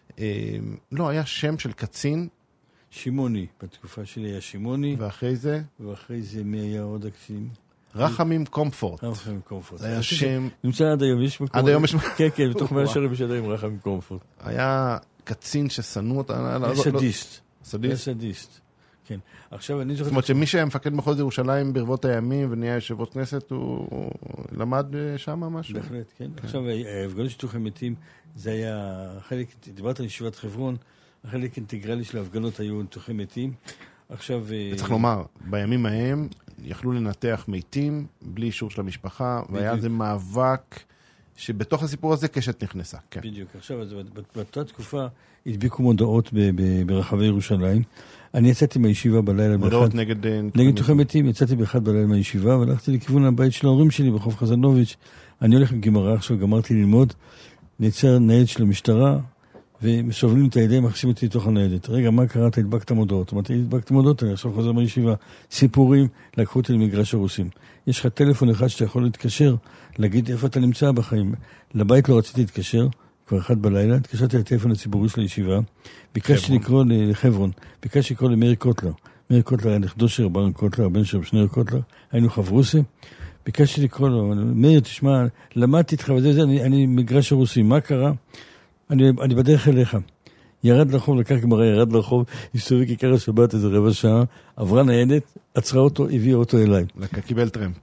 לא, היה שם של קצין. שימוני, בתקופה שלי היה שימוני. ואחרי זה? ואחרי זה מי היה עוד הקצין? רחמים קומפורט. רחמים קומפורט. זה היה שם... נמצא עד היום, יש מקום... עד היום יש... כן, כן, בתוך מאה שערים יש עד היום רחמים קומפורט. היה קצין ששנאו אותה... סדיסט. סדיסט? סדיסט. כן. עכשיו אני זוכר... זאת אומרת שמי שהיה מפקד מחוז ירושלים ברבות הימים ונהיה יושב ראש כנסת, הוא למד שם משהו? בהחלט, כן. עכשיו, ההפגנות של ניתוחי מתים, זה היה חלק, דיברת על ישיבת חברון, החלק אינטגרלי של ההפגנות היו ניתוחי מתים. עכשיו... צריך לומר, בימים ההם יכלו לנתח מתים בלי אישור של המשפחה, והיה זה מאבק שבתוך הסיפור הזה קשת נכנסה. בדיוק. עכשיו, באותה תקופה הדביקו מודעות ברחבי ירושלים. אני יצאתי מהישיבה בלילה מודעות נגד... נגד ניתוחי מתים, יצאתי באחד בלילה מהישיבה, והלכתי לכיוון הבית של ההורים שלי ברחוב חזנוביץ'. אני הולך עם גמרא, עכשיו גמרתי ללמוד, נעצר ניידת של המשטרה, ומסובבים את הידיים, מכניסים אותי לתוך הניידת. רגע, מה קראת? הדבקת מודעות. אמרתי, הדבקת מודעות, אני עכשיו חוזר מהישיבה. סיפורים, לקחו אותי למגרש הרוסים. יש לך טלפון אחד שאתה יכול להתקשר, להגיד איפה אתה נמצא בחיים. לבית לא רציתי להתקשר, כבר אחד בלילה, התקשרתי לטלפון הציבורי של הישיבה, ביקשתי לקרוא לחברון, ביקשתי לקרוא למאיר קוטלר. מאיר קוטלר היה נכדו של ברן קוטלר, הבן של שניר קוטלר, היינו חברוסי, ביקשתי לקרוא לו, מאיר, תשמע, למדתי איתך וזה, זה, אני, אני מגרש הרוסים, מה קרה? אני, אני בדרך אליך. ירד לרחוב, לקח גמרא, ירד לרחוב, הסתובב כיכר השבת איזה רבע שעה, עברה ניידת, עצרה אותו, הביאה אותו אליי. קיבל טרמפ.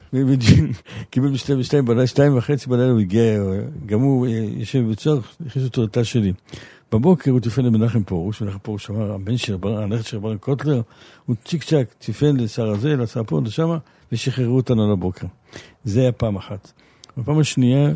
קיבל בשתיים, בשתיים בלילה, שתיים וחצי בלילה הוא הגיע, גם הוא יושב בצורך, הכניס אותו לתא שלי. בבוקר הוא טיפן למנחם פרוש, מנחם פרוש אמר, הבן של הנכד של ברן קוטלר, הוא צ'יק צ'ק, טיפן לשר הזה, לשר פה, לשמה, ושחררו אותנו על הבוקר. זה היה פעם אחת. בפעם השנייה,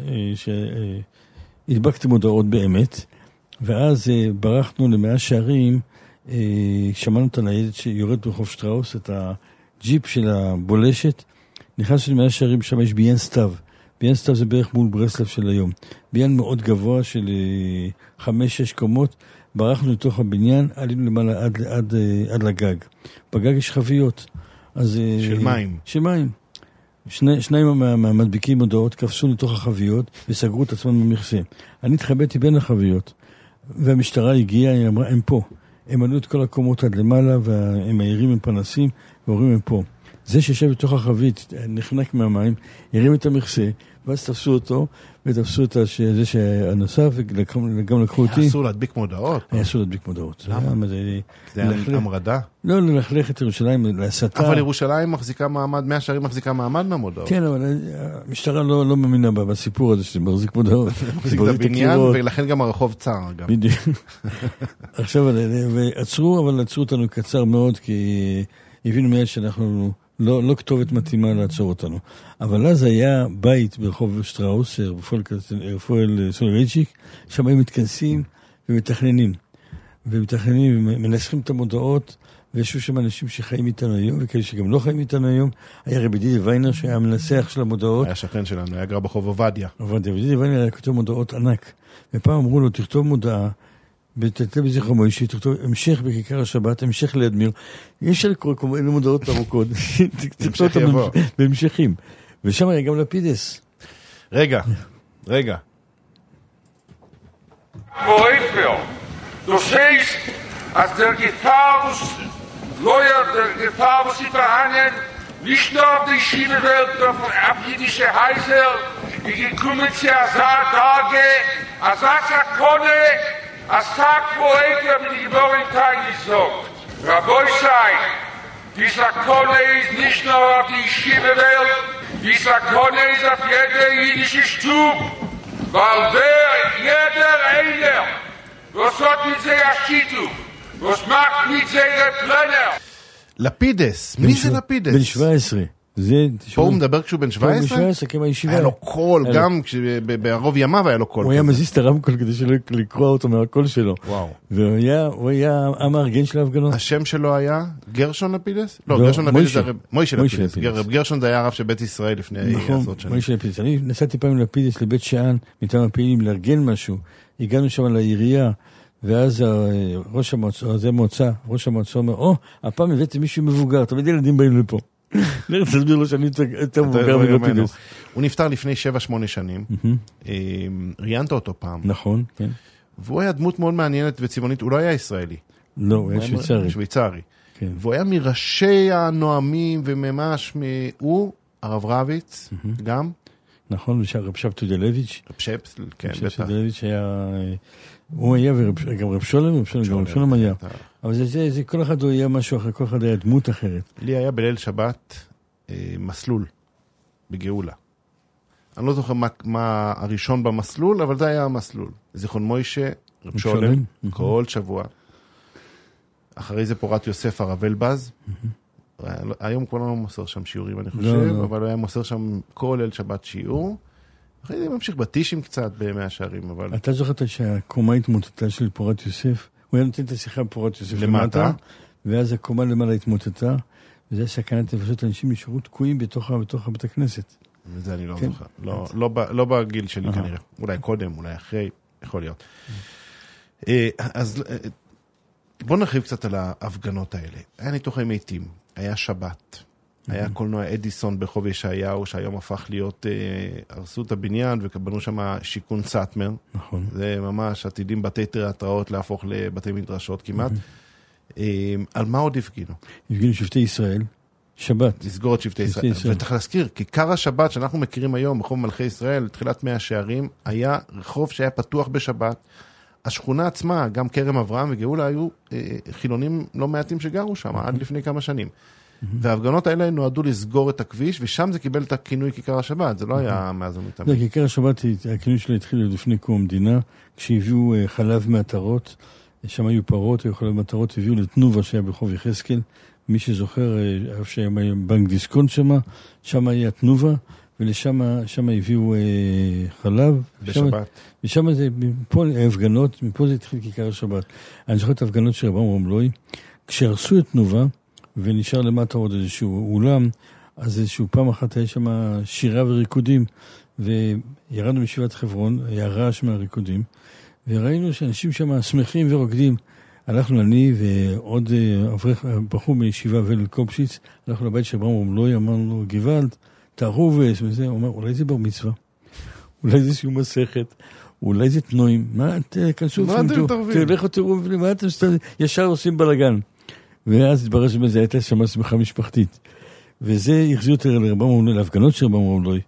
שהדבקתי מודעות באמת, ואז ברחנו למאה שערים, שמענו את הניידת שיורד ברחוב שטראוס, את הג'יפ של הבולשת, נכנסנו למאה שערים, שם יש ביין סתיו. ביין סתיו זה בערך מול ברסלב של היום. ביין מאוד גבוה של חמש, שש קומות, ברחנו לתוך הבניין, עלינו למעלה עד, עד, עד לגג. בגג יש חביות. אז, של מים. של מים. שני, שניים מהמדביקים מודעות קפסו לתוך החביות וסגרו את עצמם במכסה. אני התחבאתי בין החביות. והמשטרה הגיעה, היא אמרה, הם פה. הם עלו את כל הקומות עד למעלה, והם מהירים עם פנסים, ואומרים, הם פה. זה שישב בתוך החבית, נחנק מהמים, הרים את המכסה, ואז תפסו אותו, ותפסו את זה שהנוסף, וגם לקחו אותי. היה אסור להדביק מודעות. היה אסור להדביק מודעות. למה? זה היה המרדה? לא, ללכלך את ירושלים, להסתה. אבל ירושלים מחזיקה מעמד, מאה שערים מחזיקה מעמד מהמודעות. כן, אבל המשטרה לא מאמינה בסיפור הזה, שזה מחזיק מודעות. מחזיק את הבניין, ולכן גם הרחוב צר. בדיוק. עכשיו, ועצרו, אבל עצרו אותנו קצר מאוד, כי הבינו מיד שאנחנו לא, לא כתובת מתאימה לעצור אותנו. אבל אז היה בית ברחוב שטראוס, רפואל סולובייצ'יק, שם היו מתכנסים ומתכננים. ומתכננים ומנסחים את המודעות, וישו שם אנשים שחיים איתנו היום, וכאלה שגם לא חיים איתנו היום. היה רבי דידי ויינר שהיה המנסח של המודעות. היה שכן שלנו, היה גר ברחוב עובדיה. עובדיה, ודידי ויינר היה כותב מודעות ענק. ופעם אמרו לו, תכתוב מודעה, בתתלה בזכר מוישי, תכתוב המשך בכיכר השבת, המשך לאדמיר. יש על כל כמו אלו מודעות ארוכות. תכתוב אותם בהמשכים. ושם היה גם לפידס. רגע, רגע. Woifel, du siehst, als der Gefahr, Lawyer, der Gefahr, was sie verhangen, nicht nur auf die Schienenwelt, sondern auf jüdische Heiser, die gekommen sind, als er Tage, als er Kone, als Tag Woifel, wie die Wohlentag gesagt. Rabbi sei, dieser Kone ist nicht nur auf die Schienenwelt, dieser Kone ist auf jeder jüdische Stub, weil wer, jeder einer, was hat mit sehr Schitu, was macht mit sehr Pläner. לפידס, מי זה לפידס? בן שבע עשרה. פה הוא מדבר כשהוא בן שבע עשרה? בן שבע עשרה, כמה ישיבה. היה לו קול, גם בערוב ימיו היה לו קול. הוא היה מזיז את הרמקול כדי שלא לקרוא אותו מהקול שלו. וואו. והוא היה המארגן של ההפגנות. השם שלו היה גרשון לפידס? לא, גרשון לפידס זה מוישה לפידס. גרשון זה היה הרב של בית ישראל לפני עשרות שנים. מוישה לפידס. אני נסעתי פעמים לפידס לבית שאן, מטעם הפעילים לארגן משהו. הגענו שם לעירייה, ואז ראש המועצה, זה מועצה, ראש המועצה אומר, או, הפעם הבאתי מישהו מבוגר, תמיד ילדים באים לפה. נראה, תסביר לו שאני יותר מבוגר מלפידס. הוא נפטר לפני שבע שמונה שנים, ראיינת אותו פעם. נכון, כן. והוא היה דמות מאוד מעניינת וצבעונית, הוא לא היה ישראלי. לא, הוא היה שוויצרי. שוויצרי. והוא היה מראשי הנואמים וממש, הוא, הרב רביץ, גם. נכון, רב שב טודלביץ'. רב שב, כן, בטח. רב שב טודלביץ' היה... הוא היה, וגם רב שולם, רב שולם, גם רב שולם היה. אבל זה, זה, כל אחד הוא היה משהו אחר, כל אחד היה דמות אחרת. לי היה בליל שבת מסלול בגאולה. אני לא זוכר מה, מה הראשון במסלול, אבל זה היה המסלול. זיכרון מוישה, רב שולם, כל שבוע. אחרי זה פורת יוסף הרב אלבז. היום כבר לא מוסר שם שיעורים, אני חושב, אבל הוא היה מוסר שם כל ליל שבת שיעור. אחרי זה ממשיך בתישים קצת במאה שערים, אבל... אתה זוכרת שהקומה התמוטטה של פורת יוסף? הוא היה נותן את השיחה בפורת יוסף למטה, ואז הקומה למעלה התמוטטה, וזה סכנת נפשות, אנשים נשארו תקועים בתוך בית הכנסת. וזה אני לא זוכר. לא בגיל שלי כנראה. אולי קודם, אולי אחרי, יכול להיות. אז בואו נרחיב קצת על ההפגנות האלה. היה ניתוח מתים, היה שבת. היה קולנוע אדיסון ברחוב ישעיהו, שהיום הפך להיות, אה, הרסו את הבניין ובנו שם שיכון סאטמר. נכון. זה ממש עתידים בתי תיאטראות להפוך לבתי מדרשות כמעט. אה, על מה עוד הפגינו? הפגינו שבטי ישראל, שבת. לסגור את שבטי ישראל. ישראל. וצריך להזכיר, כיכר השבת שאנחנו מכירים היום, רחוב מלכי ישראל, תחילת מאה שערים, היה רחוב שהיה פתוח בשבת. השכונה עצמה, גם כרם אברהם וגאולה, היו אה, חילונים לא מעטים שגרו שם, עד לפני כמה שנים. וההפגנות האלה נועדו לסגור את הכביש, ושם זה קיבל את הכינוי כיכר השבת, זה לא היה מאז ומתמיד. כיכר השבת, הכינוי שלה התחיל לפני קום המדינה, כשהביאו חלב מעטרות, שם היו פרות, היו חלב מעטרות, הביאו לתנובה שהיה ברחוב יחזקאל, מי שזוכר, איפה שהיה בנק דיסקונט שם, שם היה תנובה, ולשם הביאו חלב. בשבת. ושם זה, מפה ההפגנות, מפה זה התחיל כיכר השבת. אני זוכר את ההפגנות של רבם רמלוי, כשהרסו את תנובה, ונשאר למטה עוד איזשהו אולם, אז איזשהו פעם אחת היה שם שירה וריקודים, וירדנו בישיבת חברון, היה רעש מהריקודים, וראינו שאנשים שם שמחים ורוקדים. הלכנו אני ועוד בחור מישיבה ואל קופשיץ, הלכנו לבית של רבם רמלוי, אמרנו, גוואלד, תערו וזה, הוא אומר, אולי זה בר מצווה, אולי זה איזשהו מסכת, אולי זה תנועים, מה, תכנסו, תלכו תראו, מה אתם ישר עושים בלגן. ואז התברר שבזה הייתה שמה שמחה משפחתית. וזה החזיר יותר לרבם רמלוי, להפגנות של רבם רמלוי.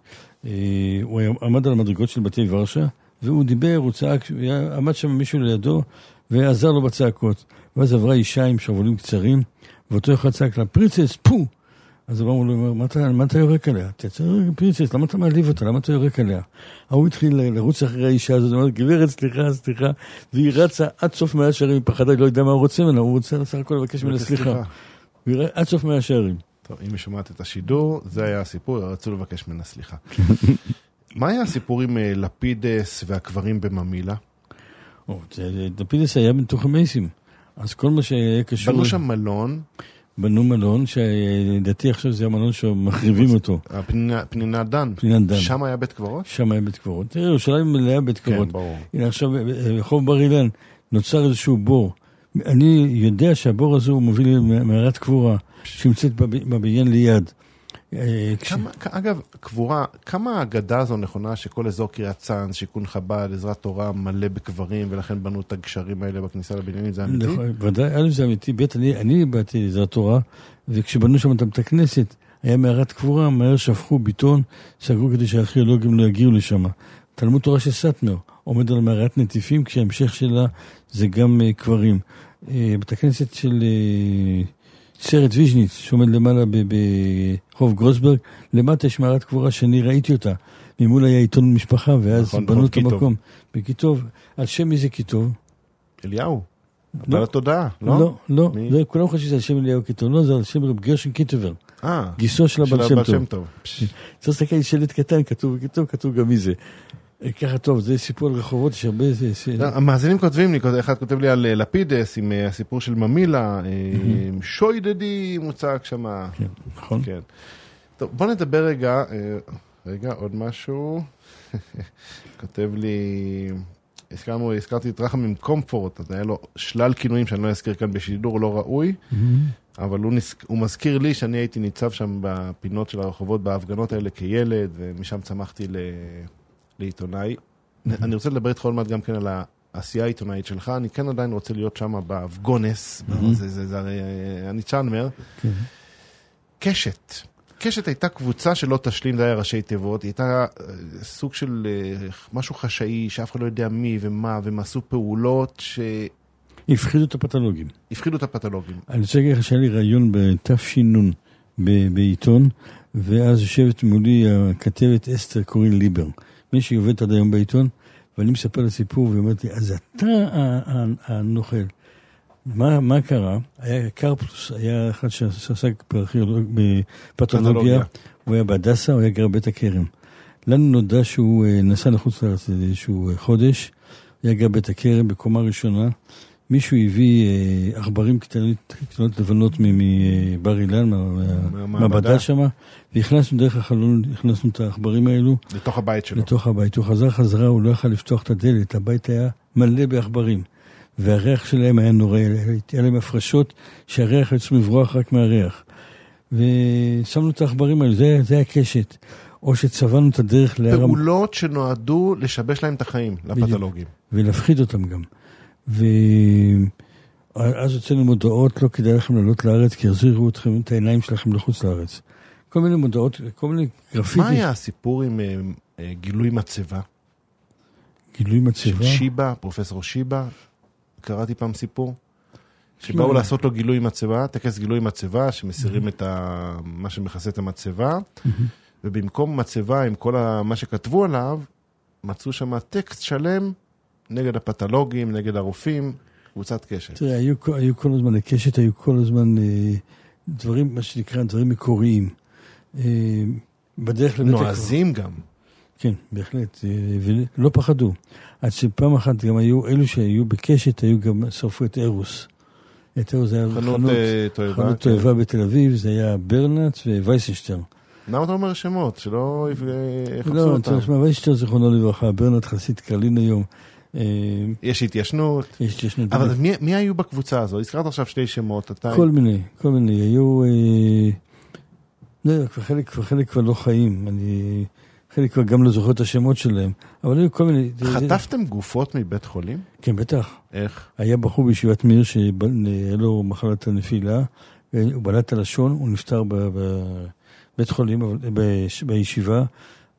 הוא עמד על המדרגות של בתי ורשה, והוא דיבר, הוא צעק, עמד שם מישהו לידו, ועזר לו בצעקות. ואז עברה אישה עם שרבולים קצרים, ואותו אחד צעק לה, פריצס, פו! אז הוא אומר, מה אתה, מה אתה יורק עליה? תצא פריצס, למה אתה מעליב אותה? למה אתה יורק עליה? הוא התחיל לרוץ אחרי האישה הזאת, הוא אומר, גברת, סליחה, סליחה, והיא רצה עד סוף מאה שערים, פחדה, היא לא יודע מה הוא רוצה ממנה, הוא רוצה לסך הכל לבקש ממנה סליחה. עד סוף מאה שערים. טוב, אם שומעת את השידור, זה היה הסיפור, רצו לבקש ממנה סליחה. מה היה הסיפור עם לפידס והקברים בממילה? לפידס היה בתוך המייסים, אז כל מה שהיה קשור... בנו שם מלון. בנו מלון, שלדעתי עכשיו זה המלון שמחריבים אותו. פנינה דן. פנינה דן. שם היה בית קברות? שם היה בית קברות. תראה, ירושלים מלאה בית קברות. כן, ברור. הנה עכשיו, רחוב בר אילן, נוצר איזשהו בור. אני יודע שהבור הזה הוא מוביל מערת קבורה, שנמצאת בבניין ליד. כמה, אגב, קבורה, כמה האגדה הזו נכונה שכל אזור קריית צאנז, שיכון חב"ד, עזרת תורה מלא בקברים, ולכן בנו את הגשרים האלה בכניסה לבניינים, זה אמיתי? ודאי, א' זה אמיתי, ב' אני, אני באתי לעזרת תורה, וכשבנו שם את בית הכנסת, היה מערת קבורה, מהר שפכו ביטון, סגרו כדי שהארכיאולוגים לא יגיעו לשם. תלמוד תורה של סטמר עומד על מערת נטיפים, כשההמשך שלה זה גם קברים. בית הכנסת של... סרט ויז'ניץ, שעומד למעלה ברחוב גרוסברג, למטה יש מערת קבורה שאני ראיתי אותה. ממול היה עיתון משפחה, ואז נכון, בנו את המקום. בכיתוב, על שם מי זה כיתוב? אליהו. לא. על התודעה, לא? לא, לא. זה, כולם חושבים שזה על שם אליהו כיתוב. לא, זה על שם רב גרשון קיטובר. אה. גיסו של הבעל שם, שם טוב. צריך להסתכל, שלט קטן, כתוב בכיתוב, כתוב גם מי זה. ככה טוב, זה סיפור על רחובות, יש הרבה... המאזינים כותבים לי, אחד כותב לי על לפידס, עם הסיפור של ממילה, שוידדי מוצג שם. כן, נכון. טוב, בוא נדבר רגע, רגע, עוד משהו. כותב לי, הזכרתי את רחם עם קומפורט, אז היה לו שלל כינויים שאני לא אזכיר כאן בשידור לא ראוי, אבל הוא מזכיר לי שאני הייתי ניצב שם בפינות של הרחובות, בהפגנות האלה כילד, ומשם צמחתי ל... לעיתונאי. אני רוצה לדבר איתך עוד מעט גם כן על העשייה העיתונאית שלך. אני כן עדיין רוצה להיות שם באפגונס, זה אני צ'אנמר. קשת. קשת הייתה קבוצה שלא תשלים, זה היה ראשי תיבות. היא הייתה סוג של משהו חשאי, שאף אחד לא יודע מי ומה, והם עשו פעולות ש... הפחידו את הפתולוגים. הפחידו את הפתולוגים. אני רוצה להגיד לך שהיה לי רעיון בתש"ן בעיתון, ואז יושבת מולי הכתבת אסתר קורין ליבר. מי שעובד עד היום בעיתון, ואני מספר לסיפור, והיא אומרת לי, אז אתה הנוכל. מה, מה קרה? היה קרפלוס, היה אחד שעסק בפתולוגיה, הוא היה בהדסה, הוא היה גר בית הכרם. לנו נודע שהוא נסע לחוץ לארץ איזשהו חודש, הוא היה גר בית הכרם בקומה ראשונה, מישהו הביא עכברים קטנות לבנות מבר אילן, מהמעבדה שם, והכנסנו דרך החלון, הכנסנו את העכברים האלו. לתוך הבית שלו. לתוך הבית. הוא חזר חזרה, הוא לא יכל לפתוח את הדלת, הבית היה מלא בעכברים. והריח שלהם היה נורא, היה להם הפרשות שהריח היה צריך לברוח רק מהריח. ושמנו את העכברים האלו, זה, זה היה קשת. או שצבענו את הדרך להר... פעולות שנועדו לשבש להם את החיים, לפתולוגים. ולהפחיד אותם גם. ואז הוצאנו מודעות, לא כדאי לכם לעלות לארץ, כי יחזירו אתכם את העיניים שלכם לחוץ לארץ. כל מיני מודעות, כל מיני גרפיטי. מה היה הסיפור עם uh, גילוי מצבה? גילוי מצבה? של שיבה, פרופסור שיבה. קראתי פעם סיפור. שבאו לעשות לו גילוי מצבה, טקס גילוי מצבה, שמסירים את ה... מה שמכסה את המצבה, ובמקום מצבה עם כל מה שכתבו עליו, מצאו שם טקסט שלם, נגד הפתולוגים, נגד הרופאים, קבוצת קשת. תראה, היו, היו כל הזמן, לקשת היו כל הזמן אה, דברים, מה שנקרא, דברים מקוריים. אה, בדרך לבית... נועזים גם. כן, בהחלט, אה, ולא פחדו. עד שפעם אחת גם היו, אלו שהיו בקשת, היו גם שרפו את אירוס. את אירוס זה היה חנות, חנות, תואבה, חנות כן. תואבה בתל אביב, זה היה ברנץ ווייסנשטר. למה אתה אומר שמות? שלא יחפשו לא, אותם. אתה יודע, וייסנשטר זכרונו לברכה, ברנץ חסיד קרלין היום. יש התיישנות. יש התיישנות. אבל מי, מי היו בקבוצה הזו? הזכרת עכשיו שתי שמות. אתה... כל מיני, כל מיני. היו... אה, לא, כבר חלק, כבר חלק כבר לא חיים. אני... חלק כבר גם לא זוכר את השמות שלהם. אבל היו כל מיני... חטפתם זה... גופות מבית חולים? כן, בטח. איך? היה בחור בישיבת מיר שהיה לו מחלת הנפילה, הוא בלט הלשון, הוא נפטר בבית חולים, ב... בישיבה.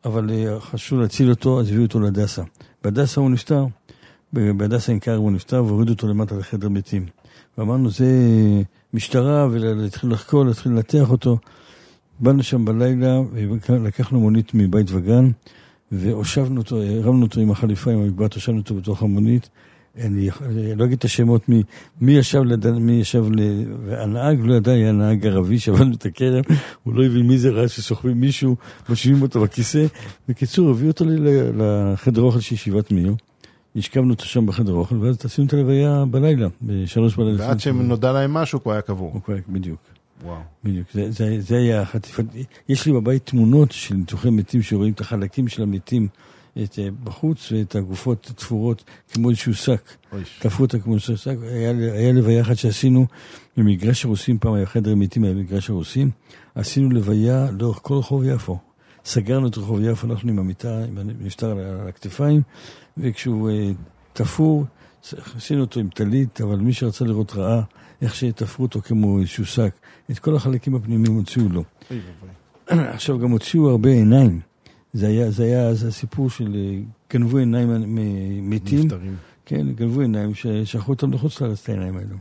אבל חשוב להציל אותו, אז הביאו אותו לדסה. בדסה הוא נפטר, בדסה עין כרם הוא נפטר, והורידו אותו למטה לחדר מתים. ואמרנו, זה משטרה, ולהתחיל לחקור, להתחיל לנתח אותו. באנו שם בלילה, ולקחנו מונית מבית וגן, והושבנו אותו, הרמנו אותו עם החליפה, עם המגבעת, הושבנו אותו בתוך המונית. אני לא אגיד את השמות מי, מי ישב, לד... מי ישב ל... והנהג לא ידע, היה נהג ערבי, שבנו את הכרם, הוא לא הבין מי זה רע שסוחבים מישהו, משווים אותו בכיסא. בקיצור, הביא אותו לי לחדר אוכל של ישיבת מיר, השכבנו אותו שם בחדר אוכל, ואז תעשינו את הלוויה בלילה, בשלוש בלילה. ועד שנודע להם משהו, הוא היה קבור. הוא היה, בדיוק. וואו. בדיוק, זה, זה, זה היה החטיפה. יש לי בבית תמונות של ניתוחי מתים, שרואים את החלקים של המתים, את בחוץ, ואת הגופות תפורות כמו איזשהו שק. תפרו אותה כמו איזשהו שק. היה, היה לוויה אחת שעשינו במגרש הרוסים, פעם היה חדר מתים במגרש הרוסים, עשינו לוויה לאורך כל רחוב יפו. סגרנו את רחוב יפו, אנחנו עם המיטה, עם הנפטר על הכתפיים, וכשהוא תפור, עשינו אותו עם טלית, אבל מי שרצה לראות ראה איך שתפרו אותו כמו איזשהו שק. את כל החלקים הפנימיים הוציאו לו. עכשיו גם הוציאו הרבה עיניים. זה היה, זה היה זה הסיפור של גנבו עיניים מתים. נפטרים. כן, גנבו עיניים ששלחו אותם לחוץ לארץ את העיניים האלו.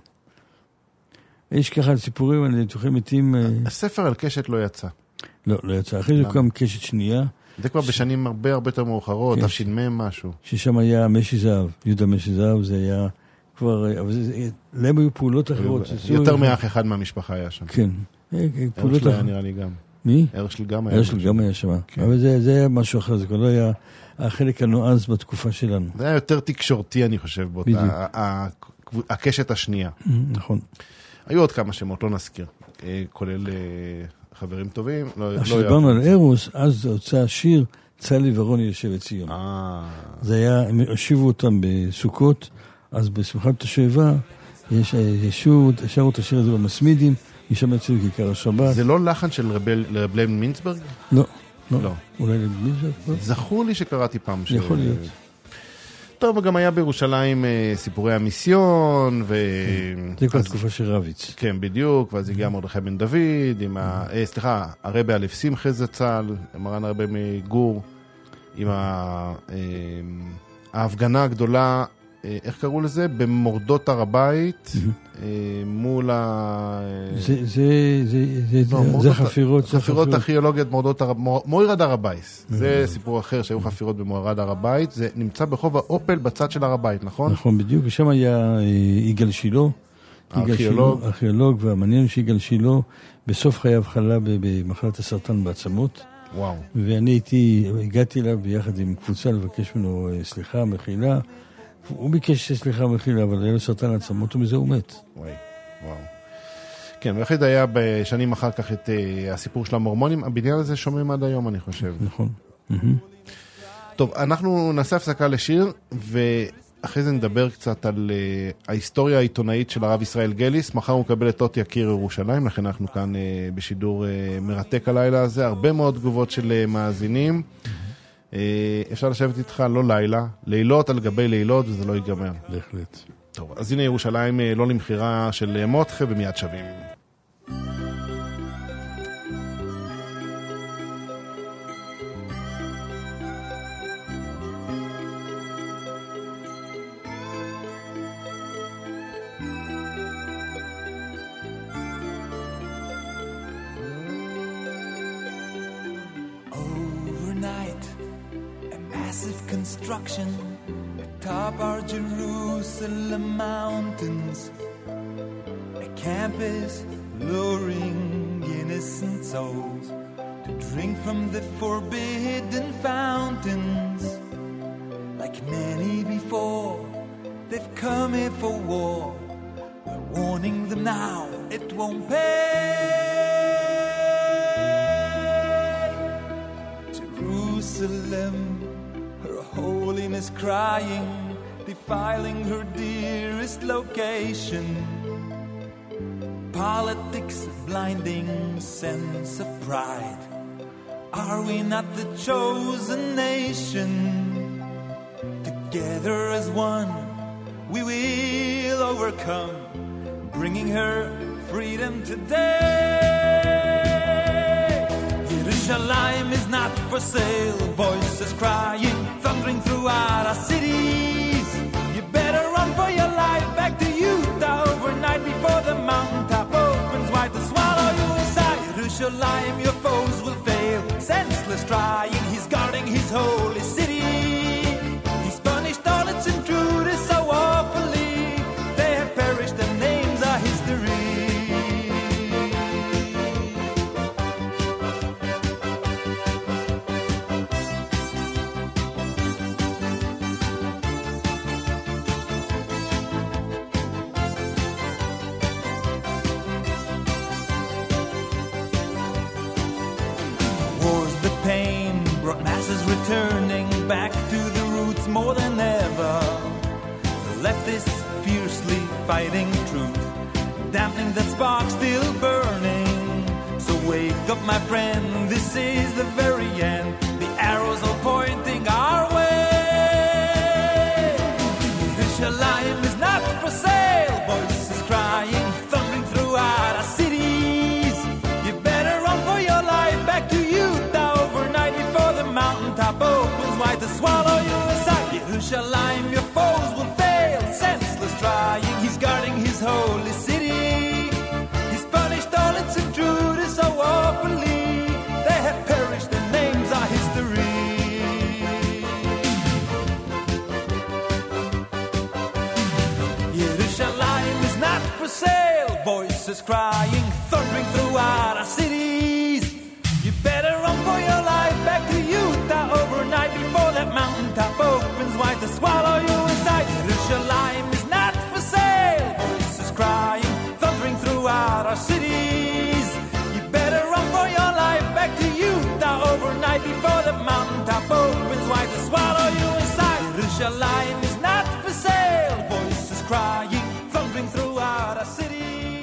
יש ככה סיפורים על ניתוחי מתים. הספר על קשת לא יצא. לא, לא יצא. אחרי זה קם קשת שנייה. זה כבר בשנים הרבה הרבה יותר מאוחרות, תש"מ משהו. ששם היה משי זהב, יהודה משי זהב, זה היה כבר, אבל להם היו פעולות אחרות. יותר מאח אחד מהמשפחה היה שם. כן. פעולות אחרות. נראה לי גם. מי? ערך שלי גם היה. ערך שלי גם היה שם. אבל זה היה משהו אחר, זה כבר לא היה החלק הנועז בתקופה שלנו. זה היה יותר תקשורתי, אני חושב, באותה, הקשת השנייה. נכון. היו עוד כמה שמות, לא נזכיר, כולל חברים טובים. כשדיברנו על ארוס, אז הוצא שיר, צלי ורוני יושבת ציון. זה היה, הם הושיבו אותם בסוכות, אז בשמחת השואבה, שרו את השיר הזה במסמידים, משם יצאו כיכר השבת. זה לא לחן של רב לייב מינצברג? לא, לא. אולי לייב מינצברג? זכור לי שקראתי פעם. יכול להיות. טוב, וגם היה בירושלים סיפורי המיסיון, ו... זה כבר תקופה של רביץ. כן, בדיוק, ואז הגיע מרדכי בן דוד, עם ה... סליחה, הרבי אלף שמחה זצ"ל, מרן הרבי מגור, עם ההפגנה הגדולה, איך קראו לזה? במורדות הר הבית, מול ה... זה חפירות. חפירות ארכיאולוגיות, מורדות הר... מוירד הר הבית. זה סיפור אחר שהיו חפירות במורד הר הבית. זה נמצא ברחוב האופל בצד של הר הבית, נכון? נכון, בדיוק. ושם היה יגאל שילה. ארכיאולוג. ארכיאולוג, והמעניין שיגאל שילה בסוף חייו חלה במחלת הסרטן בעצמות. וואו. ואני הייתי, הגעתי אליו ביחד עם קבוצה לבקש ממנו סליחה, מחילה. הוא ביקש סליחה מחילה, אבל היה לו סרטן עצמות, ומזה הוא מת. וואי, וואו. כן, ואחד היה בשנים אחר כך את uh, הסיפור של המורמונים, הבניין הזה שומעים עד היום, אני חושב. נכון. טוב, אנחנו נעשה הפסקה לשיר, ואחרי זה נדבר קצת על uh, ההיסטוריה העיתונאית של הרב ישראל גליס. מחר הוא מקבל את אות יקיר ירושלים, לכן אנחנו כאן uh, בשידור uh, מרתק הלילה הזה, הרבה מאוד תגובות של uh, מאזינים. אפשר לשבת איתך לא לילה, לילות על גבי לילות, וזה לא ייגמר. בהחלט. טוב, אז הנה ירושלים לא למחירה של מותחה ומיד שווים. Construction atop our Jerusalem mountains, a campus luring innocent souls to drink from the forbidden fountains. Like many before, they've come here for war. We're warning them now, it won't pay. Jerusalem, Her Holiness crying, defiling her dearest location. Politics, blinding sense of pride. Are we not the chosen nation? Together as one, we will overcome, bringing her freedom today. Yerushalayim is not for sale. Voices crying, thundering throughout our cities. You better run for your life back to Utah overnight before the mountaintop opens wide to swallow you aside. Yerushalayim, your foes will fail, senseless trying. He's guarding his holy city. He's punished all its intruders so awfully. They have perished, their names are history. Turning back to the roots more than ever. The left is fiercely fighting truth, dampening that spark still burning. So wake up, my friend, this is the very end. The arrows are pointing our way. Yerushalayim is not for sale. Voices crying, thundering throughout our cities. You better run for your life back to Utah overnight before the mountaintop opens wide to swallow you aside. Yerushalayim, your foes will fail, senseless trying. He's guarding his holy city. He's punished all its intruders so awfully. They have perished, their names are history. Yerushalayim is not for sale. Voices crying, thundering throughout our cities. You better run for your life back to Utah overnight before that mountaintop opens wide to swallow you inside. Yerushalayim is not for sale. Voices crying, thundering throughout our cities. You better run for your life back to Utah overnight before that mountaintop opens wide to swallow you inside. Yerushalayim is not for sale. Voices crying, thundering throughout our cities.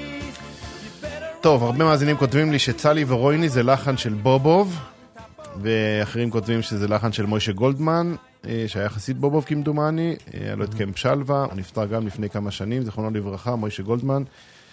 טוב, הרבה מאזינים כותבים לי שצלי ורויני זה לחן של בובוב, ואחרים כותבים שזה לחן של מוישה גולדמן, שהיה חסיד בובוב כמדומני, היה לו את קמפ שלווה, הוא נפטר גם לפני כמה שנים, זכרונו לברכה, מוישה גולדמן.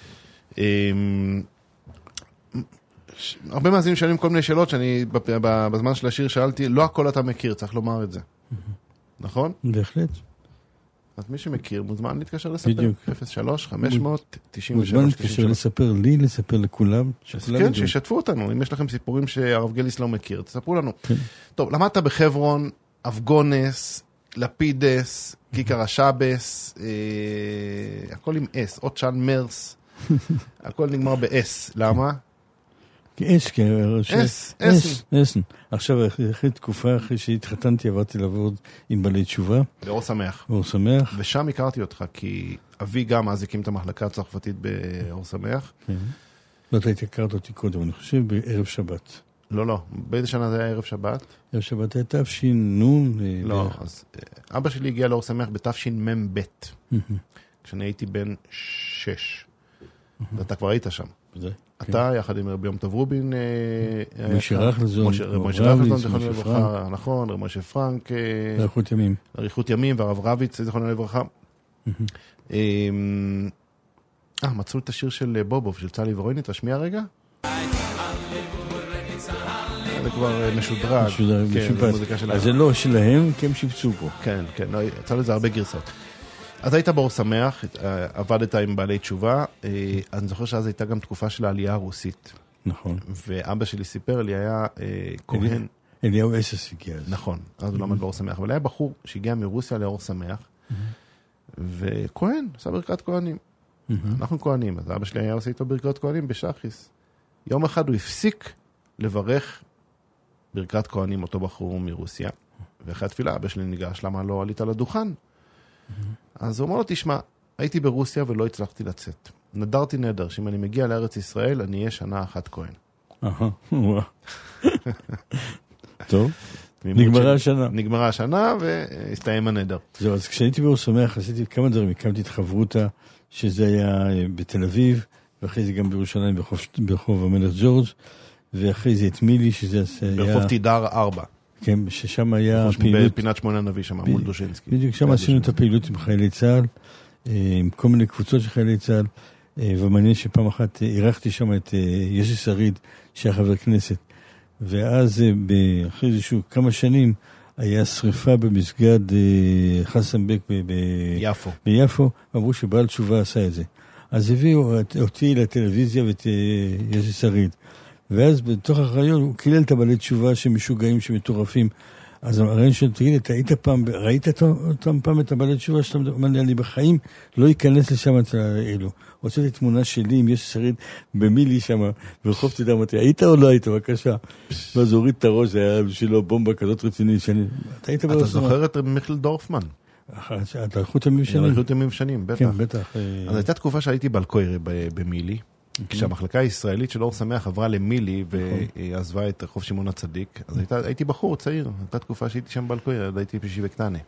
הרבה מאזינים שואלים כל מיני שאלות שאני בזמן של השיר שאלתי, לא הכל אתה מכיר, צריך לומר את זה. נכון? בהחלט. אז מי שמכיר מוזמן להתקשר לספר. בדיוק. אפס שלוש חמש תשע שלוש מוזמן להתקשר לספר לי, לספר לכולם. כן, שישתפו אותנו. אם יש לכם סיפורים שהרב גליס לא מכיר, תספרו לנו. טוב, למדת בחברון, אבגונס, לפידס, כיכר השבס, הכל עם אס, עוד שאל מרס, הכל נגמר ב-אס. למה? אש, אס, אס, אסן. עכשיו, אחרי תקופה, אחרי שהתחתנתי, עברתי לעבוד עם בעלי תשובה. באור שמח. באור שמח. ושם הכרתי אותך, כי אבי גם אז הקים את המחלקה הצרפתית באור שמח. לא, אתה הכרת אותי קודם, אני חושב, בערב שבת. לא, לא. באיזה שנה זה היה ערב שבת? ערב שבת היה תש"ן. לא, אז אבא שלי הגיע לאור שמח בתש"מ ב', כשאני הייתי בן שש. ואתה כבר היית שם. זה. אתה, יחד עם רבי יום טוב רובין, משה רחלזון, משה רחלזון, זכרונו לברכה, נכון, רב משה פרנק, אריכות ימים. אריכות ימים, והרב רביץ, זכרונו לברכה. אה, מצאו את השיר של בובוב, של צלי ורויני, תשמיע רגע? זה כבר משודרג. משודרג, אז זה לא שלהם, כי הם שיפצו פה. כן, כן, יצא לזה הרבה גרסאות. אז היית באור שמח, עבדת עם בעלי תשובה, אני זוכר שאז הייתה גם תקופה של העלייה הרוסית. נכון. ואבא שלי סיפר לי, היה כהן. אליהו אסס הגיע. נכון, אז הוא למד באור שמח, אבל היה בחור שהגיע מרוסיה לאור שמח, וכהן, עשה ברכת כהנים. אנחנו כהנים, אז אבא שלי היה עושה איתו ברכת כהנים בשחיס. יום אחד הוא הפסיק לברך ברכת כהנים, אותו בחור מרוסיה, ואחרי התפילה אבא שלי ניגש, למה לא עלית לדוכן? אז הוא אומר לו, תשמע, הייתי ברוסיה ולא הצלחתי לצאת. נדרתי נדר, שאם אני מגיע לארץ ישראל, אני אהיה שנה אחת כהן. אהה, וואו. טוב, נגמרה השנה. נגמרה השנה והסתיים הנדר. זהו, אז כשהייתי באור שמח, עשיתי כמה דברים, הקמתי את חברותה, שזה היה בתל אביב, ואחרי זה גם בירושלים, ברחוב המלך ג'ורג', ואחרי זה את מילי, שזה היה... ברחוב תידר ארבע. כן, ששם היה פעילות... בפינת שמונה הנביא שם, מול דושינסקי. בדיוק, שם עשינו את הפעילות עם חיילי צה"ל, עם כל מיני קבוצות של חיילי צה"ל, ומעניין שפעם אחת אירחתי שם את יוסי שריד, שהיה חבר כנסת, ואז אחרי איזשהו כמה שנים היה שריפה במסגד חסן בק ביפו. ביפו, אמרו שבעל תשובה עשה את זה. אז הביאו אותי לטלוויזיה ואת יוסי שריד. ואז בתוך הרעיון הוא קילל את הבעלי תשובה שמשוגעים, שמטורפים. אז הרעיון שלו, תגיד, אתה היית פעם, ראית אותם פעם את הבעלי תשובה שאתה אומר לי בחיים, לא ייכנס לשם את האלו. הוצאתי תמונה שלי עם יוסי שריד במילי שם, ברחוב תדע, אמרתי, היית או לא היית? בבקשה. ואז הוריד את הראש, זה היה בשבילו בומבה כזאת רצינית שאני... אתה זוכר את מיכל דורפמן? אתה הלכות ימים שנים. הלכות ימים שנים, בטח. כן, בטח. אז הייתה תקופה שהייתי באלקוירי במילי, כשהמחלקה הישראלית של אור שמח עברה למילי ועזבה את רחוב שמעון הצדיק, אז הייתי בחור צעיר, הייתה תקופה שהייתי שם באלקוירי, אז הייתי פשיבי קטנה.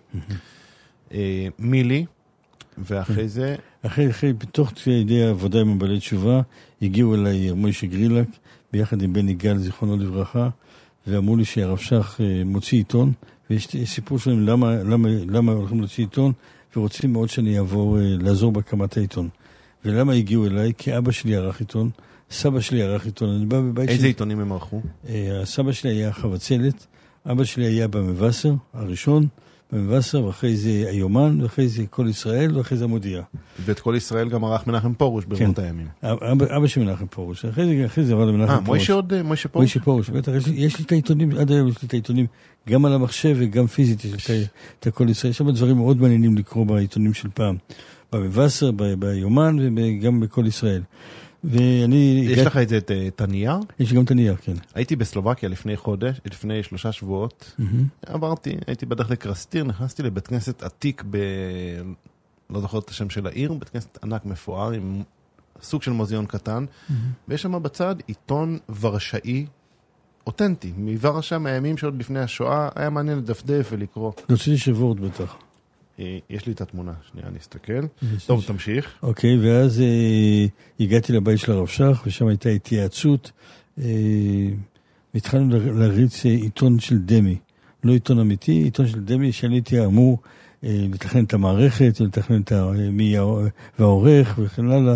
מילי, ואחרי זה... אחרי, אחרי, בתוך ידי העבודה עם בעלי תשובה, הגיעו אליי מוישה גרילק, ביחד עם בני גל, זיכרונו לברכה, ואמרו לי שהרב שך מוציא עיתון, ויש סיפור שלהם למה, למה, למה הולכים להוציא עיתון, ורוצים מאוד שאני אעבור לעזור בהקמת העיתון. ולמה הגיעו אליי? כי אבא שלי ערך עיתון, סבא שלי ערך עיתון. אני בא בבית איזה שלי... עיתונים הם ערכו? הסבא שלי היה חבצלת, אבא שלי היה במבשר, הראשון, במבשר, ואחרי זה היומן, ואחרי זה כל ישראל, ואחרי זה המודיע. ואת כל ישראל גם ערך מנחם פורוש ברבות כן. הימים. אבא, אבא של מנחם פורוש. אחרי זה, אחרי זה עבר למנחם אה, פורוש. מוישה עוד, מוישה פורוש? מוישה פורוש, בטח. יש לי, יש לי את העיתונים, עד היום יש לי את העיתונים, גם על המחשב וגם פיזית, יש לי את הכל ישראל. יש שם דברים מאוד מעניינים לקרוא בעיתונים של פעם. במבשר, ביומן וגם בכל ישראל. ואני... יש לך את הנייר? יש גם את הנייר, כן. הייתי בסלובקיה לפני חודש, לפני שלושה שבועות. עברתי, הייתי בדרך לקרסטיר, נכנסתי לבית כנסת עתיק ב... לא זוכר את השם של העיר, בית כנסת ענק מפואר, עם סוג של מוזיאון קטן, ויש שם בצד עיתון ורשאי אותנטי, מוורשה מהימים שעוד לפני השואה, היה מעניין לדפדף ולקרוא. נוציא שבועות בטח. יש לי את התמונה, שנייה, אני אסתכל. טוב, תמשיך. אוקיי, ואז אה, הגעתי לבית של הרב שך, ושם הייתה התייעצות, אה, והתחלנו להריץ עיתון של דמי. לא עיתון אמיתי, עיתון של דמי, שאני הייתי אמור אה, לתכנן את המערכת, לתכנן את מי והעורך וכן הלאה.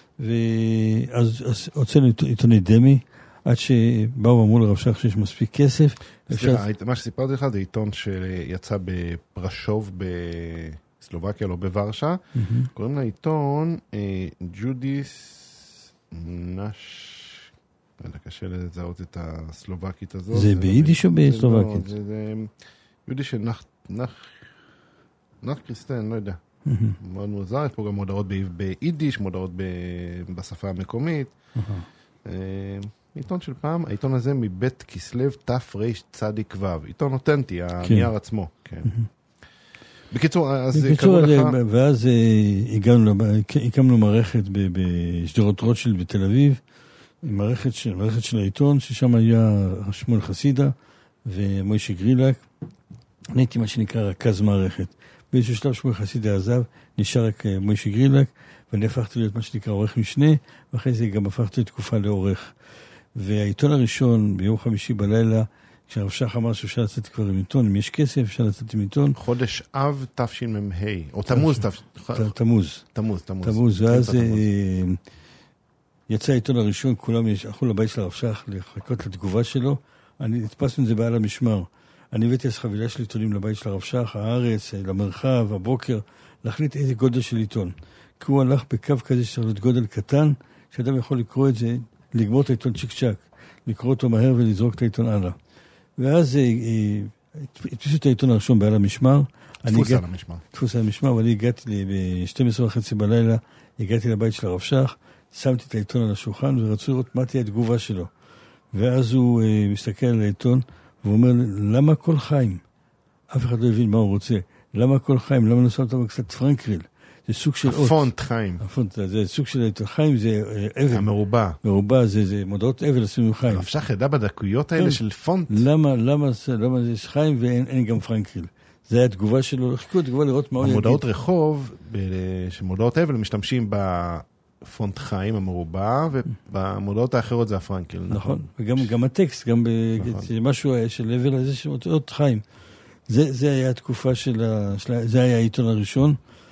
ואז הוצאנו עיתוני דמי, עד שבאו ואמרו לרב שך שיש מספיק כסף. סליחה, מה שסיפרתי לך זה עיתון שיצא בפרשוב בסלובקיה, לא בוורשה. קוראים לעיתון ג'ודיס נש... קשה לזהות את הסלובקית הזאת. זה ביידיש או בסלובקית? זה יידיש של נח קריסטן, לא יודע. מאוד מוזר, יש פה גם מודעות ביידיש, מודעות בשפה המקומית. עיתון של פעם, העיתון הזה מבית כסלב תר"ש צדיק ו', עיתון אותנטי, הנייר עצמו. בקיצור, אז קראו לך... ואז הקמנו מערכת בשדרות רוטשילד בתל אביב, מערכת של העיתון, ששם היה שמואל חסידה ומוישה גרילק. אני הייתי מה שנקרא רכז מערכת. באיזשהו שלב שמואל חסידה עזב, נשאר רק מוישה גרילק, ואני הפכתי להיות מה שנקרא עורך משנה, ואחרי זה גם הפכתי לתקופה לעורך. והעיתון הראשון, ביום חמישי בלילה, כשהרב שך אמר שאפשר לצאת כבר עם עיתון, אם יש כסף, אפשר לצאת עם עיתון. חודש אב תשמ"ה, או תמוז, תמוז. תמוז, תמוז. תמוז, ואז יצא העיתון הראשון, כולם הלכו לבית של הרב שך לחכות לתגובה שלו. אני התפסנו את זה בעל המשמר. אני הבאתי אז חבילה של עיתונים לבית של הרב שך, הארץ, למרחב, הבוקר, להחליט איזה גודל של עיתון. כי הוא הלך בקו כזה שצריך להיות גודל קטן, שאדם יכול לקרוא את זה, לגמור את העיתון צ'יק צ'ק, לקרוא אותו מהר ולזרוק את העיתון הלאה. ואז התפיסו את העיתון הראשון בעל המשמר. תפוס על המשמר. תפוס על המשמר, ואני הגעתי ב-שתים עשרה וחצי בלילה, הגעתי לבית של הרב שך, שמתי את העיתון על השולחן, ורצו לראות מה תהיה התגובה שלו. ואז הוא מסתכל על העיתון, והוא אומר, למה כל חיים? אף אחד לא הבין מה הוא רוצה. למה כל חיים? למה נוסע אותם קצת פרנקריל? זה סוג של... הפונט חיים. הפונט, זה סוג של חיים, זה אבל. המרובע. מרובע, זה, זה מודעות אבל עשינו חיים. אפשר ידע בדקויות האלה של פונט. למה, למה, למה זה חיים ואין גם פרנקריל? זה היה תגובה שלו, חיכו תגובה לראות מה הוא יגיד. המודעות רחוב, של מודעות אבל, משתמשים בפונט חיים המרובע, ובמודעות האחרות זה הפרנקריל. נכון, וגם גם הטקסט, גם משהו של אבל הזה, שמודעות חיים. זה היה התקופה של, זה היה העיתון הראשון.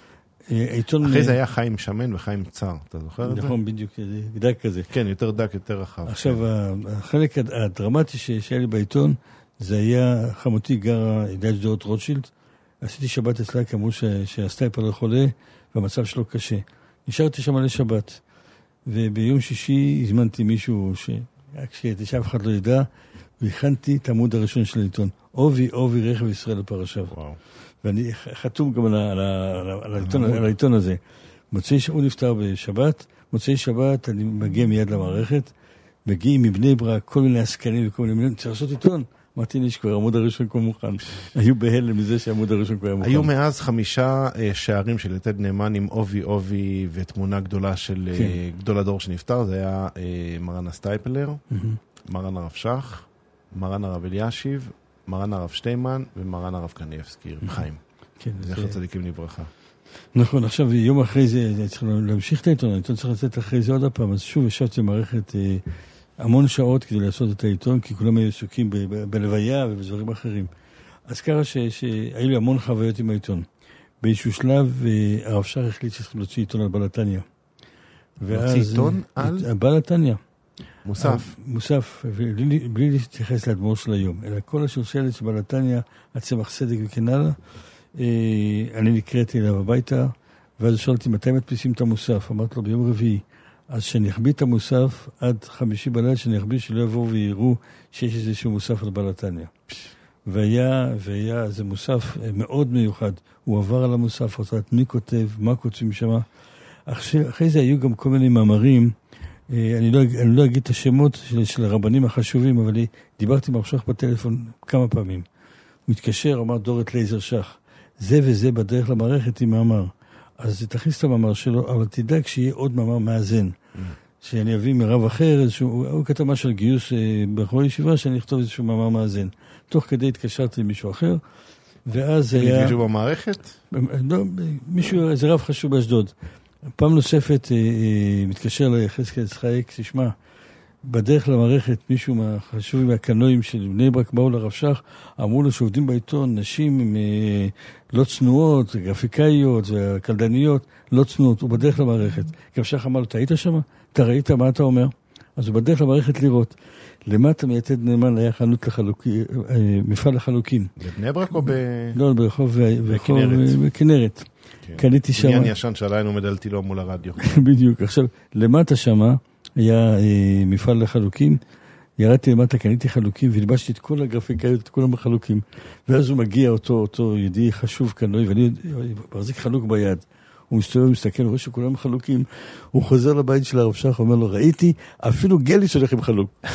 אחרי זה היה חיים שמן וחיים צר, אתה זוכר את זה? נכון, בדיוק, דק כזה. כן, יותר דק, יותר רחב. עכשיו, החלק הדרמטי שהיה לי בעיתון, זה היה חמותי גרה ליד שדרות רוטשילד, עשיתי שבת אצלה, כי אמרו שהסטייפלר חולה, והמצב שלו קשה. נשארתי שם על שבת, וביום שישי הזמנתי מישהו כשהייתי שאף אחד לא ידע, והכנתי את העמוד הראשון של העיתון, אובי, אובי, רכב ישראל לפרשיו. וואו. ואני חתום גם על, על, על, על, העיתון, על העיתון הזה. מוצאי, הוא נפטר בשבת, מוצאי שבת אני מגיע מיד למערכת, מגיעים מבני ברק, כל מיני עסקנים וכל מיני מילים, צריך לעשות עיתון. אמרתי לי שכבר העמוד הראשון כבר מוכן. היו בהלם מזה שהעמוד הראשון כבר מוכן. היו מאז חמישה שערים של יתד נאמן עם אובי אובי ותמונה גדולה של גדול הדור שנפטר, זה היה מרן הסטייפלר, מרן הרב שך, מרן הרב אלישיב, מרן הרב שטיימן ומרן הרב קניאבסקי, חיים. זכר צדיקים לברכה. נכון, עכשיו יום אחרי זה צריך להמשיך את העיתון, העיתון צריך לצאת אחרי זה עוד הפעם, אז שוב ישבתי במערכת המון שעות כדי לעשות את העיתון, כי כולם היו עסוקים בלוויה ובדברים אחרים. אז ככה שהיו לי המון חוויות עם העיתון. באיזשהו שלב הרב שך החליט שצריך להוציא עיתון על בלתניה. להוציא עיתון על? על בלתניה. מוסף. מוסף, בלי להתייחס לאדמו"ר של היום, אלא כל השושלת של בלתניה, הצמח צדק וכן הלאה, אני נקראתי אליו הביתה, ואז שאלתי מתי מדפיסים את המוסף, אמרתי לו ביום רביעי, אז שאני אכביד את המוסף עד חמישי בלילה, שאני אכביד שלא יבואו ויראו שיש איזשהו מוסף על בלתניה. והיה, והיה, זה מוסף מאוד מיוחד, הוא עבר על המוסף, רוצה מי כותב, מה כותבים שם, אחרי זה היו גם כל מיני מאמרים, אני לא, אני לא אגיד את השמות של, של הרבנים החשובים, אבל דיברתי עם הרב שך בטלפון כמה פעמים. הוא מתקשר, אמר דורת לייזר שך, זה וזה בדרך למערכת עם מאמר. אז תכניס את המאמר שלו, אבל תדאג שיהיה עוד מאמר מאזן. Mm. שאני אביא מרב אחר, איזשהו, הוא כתב משהו על גיוס אה, בחורי ישיבה, שאני אכתוב איזשהו מאמר מאזן. תוך כדי התקשרתי עם מישהו אחר, ואז היה... מישהו במערכת? לא, מישהו, איזה רב חשוב באשדוד. פעם נוספת אה, אה, מתקשר ליחזקאל צחייק, תשמע, בדרך למערכת מישהו מהחשובים מהקנועים של בני ברק באו לרב שך, אמרו לו שעובדים בעיתון נשים עם אה, לא צנועות, גרפיקאיות וקלדניות, לא צנועות, הוא בדרך למערכת. רב שך אמר לו, אתה היית שם? אתה ראית מה אתה אומר? אז הוא בדרך למערכת לראות. למטה מיתד נאמן היה חנות לחלוקים, אה, מפעל לחלוקים. בבני ברק או ב... לא, ברחוב בכנרת. קניתי שם... עניין ישן שעליין עומד על תילו מול הרדיו. בדיוק. עכשיו, למטה שם היה אה, מפעל לחלוקים, ירדתי למטה, קניתי חלוקים, והלבשתי את כל הגרפיקאיות, את כולם החלוקים. ואז הוא מגיע, אותו, אותו ידיעי חשוב קנוי, ואני מחזיק חלוק ביד. הוא מסתובב, מסתכל, הוא רואה שכולם חלוקים. הוא חוזר לבית של הרב שך, אומר לו, ראיתי, אפילו גליס הולך עם חלוק.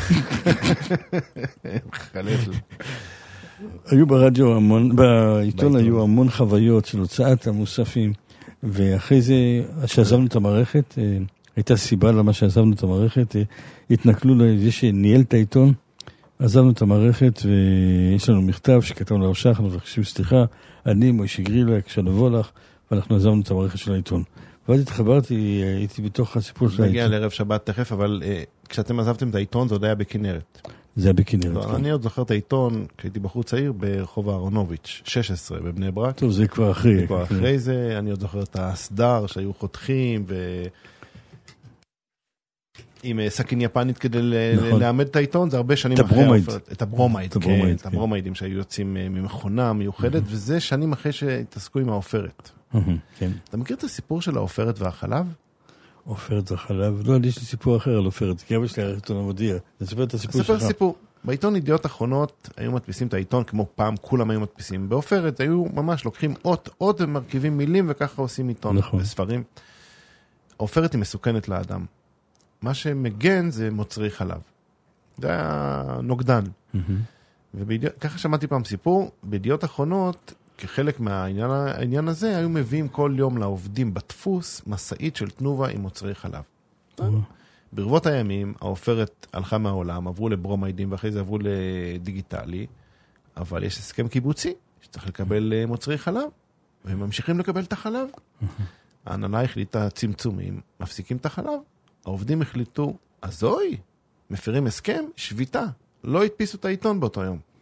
חלק. היו ברדיו המון, בעיתון היו המון חוויות של הוצאת המוספים, ואחרי זה, שעזבנו את המערכת, הייתה סיבה למה שעזבנו את המערכת, התנכלו לזה שניהל את העיתון, עזבנו את המערכת, ויש לנו מכתב שכתבנו לרב שך, אנחנו מבקשים סליחה, אני, מוישה גרילה, כשנבוא לך, ואנחנו עזבנו את המערכת של העיתון. ואז התחברתי, הייתי בתוך הסיפור של העיתון. נגיע לערב שבת תכף, אבל כשאתם עזבתם את העיתון, זה עוד היה בכנרת. זה היה בכנרת. לא, אני עוד זוכר את העיתון, כשהייתי בחור צעיר, ברחוב אהרונוביץ', שש עשרה, בבני ברק. טוב, זה כבר אחרי. זה כבר אחרי זה, אני עוד זוכר את הסדר שהיו חותכים, ו... עם סכין יפנית כדי לעמד את העיתון, זה הרבה שנים אחרי ההופעת. את הברומייד. כן, את הברומיידים שהיו יוצאים ממכונה מיוחדת, וזה שנים אחרי שהתעסקו עם האופרת. אתה מכיר את הסיפור של האופרת והחלב? אופרת והחלב? לא, יש לי סיפור אחר על אופרת, כי אבא שלי היה עיתון המודיע. נספר את הסיפור שלך. נספר סיפור. בעיתון ידיעות אחרונות היו מדפיסים את העיתון, כמו פעם כולם היו מדפיסים. באופרת היו ממש לוקחים אות, אות ומרכיבים מילים, וככה עושים עיתון בספרים. האופרת היא מסוכנת לאדם. מה שמגן זה מוצרי חלב. זה היה נוגדן. וככה שמעתי פעם סיפור, בידיעות אחרונות, כחלק מהעניין הזה, היו מביאים כל יום לעובדים בדפוס, מסעית של תנובה עם מוצרי חלב. ברבות הימים, האופרת הלכה מהעולם, עברו לברומיידים, ואחרי זה עברו לדיגיטלי, אבל יש הסכם קיבוצי, שצריך לקבל מוצרי חלב, והם ממשיכים לקבל את החלב. ההנהלה החליטה צמצומים, מפסיקים את החלב, העובדים החליטו, אזוי, מפירים הסכם, שביתה, לא הדפיסו את העיתון באותו יום.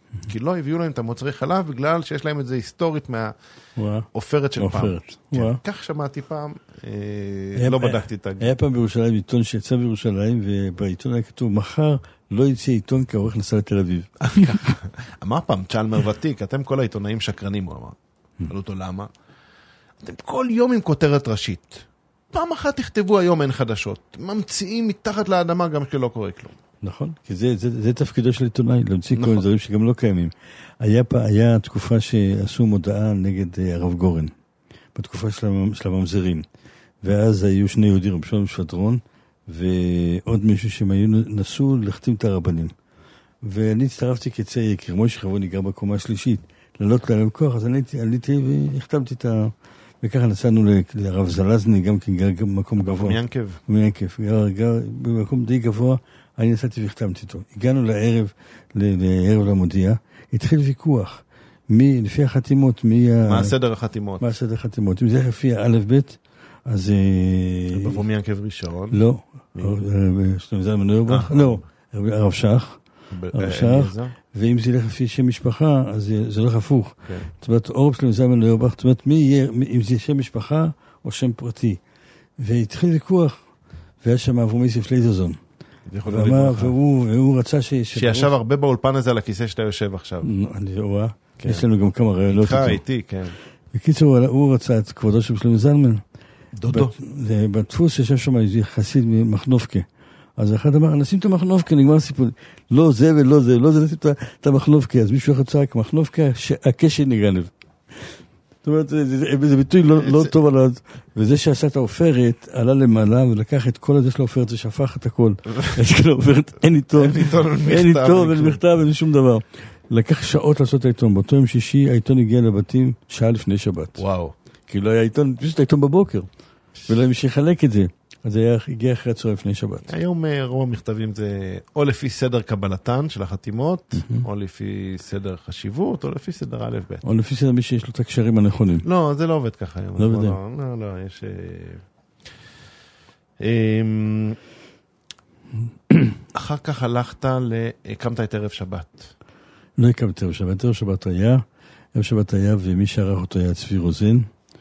כי לא הביאו להם את המוצרי חלב, בגלל שיש להם את זה היסטורית מהאופרת של פעם. כך שמעתי פעם, לא בדקתי את הגל. היה פעם בירושלים עיתון שיצא בירושלים, ובעיתון היה כתוב, מחר לא יצא עיתון כי העורך נסע לתל אביב. אמר פעם, צ'למר ותיק, אתם כל העיתונאים שקרנים, הוא אמר. שאלו אותו למה? אתם כל יום עם כותרת ראשית. פעם אחת תכתבו היום אין חדשות. ממציאים מתחת לאדמה גם שלא קורה כלום. נכון, כי זה, זה, זה תפקידו של עיתונאי, להמציא נכון. כל דברים שגם לא קיימים. היה, היה תקופה שעשו מודעה נגד הרב גורן, בתקופה של, של הממזרים. ואז היו שני יהודים, רב שלום שפטרון, ועוד מישהו שהם היו נסו להחתים את הרבנים. ואני הצטרפתי כצעיר, כי מוישה חברוני גר בקומה השלישית, לעלות להם כוח, אז אני עליתי והחתמתי את ה... וככה נסענו לרב זלזני, גם כן גר במקום גבוה. מיינקב. מיינקב, גר, גר במקום די גבוה, אני נסעתי והחתמתי אותו. הגענו לערב, לערב למודיע, התחיל ויכוח. מי, לפי החתימות, מי... מה הסדר החתימות? מה הסדר החתימות? אם זה לפי א' ב', אז... בבוא מיינקב ראשון? לא. שלום זלמן נוירבך? לא. הרב שח. הרב שח. ואם זה ילך לפי שם משפחה, אז זה הולך הפוך. זאת אומרת, אורב שלום זלמן נוירבך, זאת אומרת, מי יהיה, אם זה שם משפחה או שם פרטי. והתחיל ויכוח, והיה שם אברהם יוסף לייזרזון. והוא רצה ש... שישב הרבה באולפן הזה על הכיסא שאתה יושב עכשיו. אני רואה. יש לנו גם כמה רעיונות. איתך, איתי, כן. בקיצור, הוא רצה את כבודו של שלום זלמן. דודו. בדפוס ישב שם איזה חסיד ממחנופקה. אז אחד אמר, נשים את המחנופקה, נגמר הסיפור. לא זה ולא זה, לא זה נשים את המחנופקה. אז מישהו אחד צעק, מחנופקה, הקשי נגנב. זאת אומרת, זה ביטוי לא טוב על זה. וזה שעשה את האופרת, עלה למעלה ולקח את כל הזה של האופרת, זה שפך את הכל. יש כאלה האופרת, אין עיתון, אין עיתון, אין מכתב, אין שום דבר. לקח שעות לעשות את העיתון. באותו יום שישי, העיתון הגיע לבתים שעה לפני שבת. וואו. כי לא היה עיתון, פשוט העיתון בבוקר. ולא היה מי שיחלק את זה. אז זה הגיע אחרי הצהריים לפני שבת. היום רוב המכתבים זה או לפי סדר קבלתן של החתימות, או לפי סדר חשיבות, או לפי סדר א' ב'. או לפי סדר מי שיש לו את הקשרים הנכונים. לא, זה לא עובד ככה היום. לא עובד. לא, לא, יש... אחר כך הלכת, הקמת את ערב שבת. לא הקמת ערב שבת, ערב שבת היה, ערב שבת היה, ומי שערך אותו היה צבי רוזן.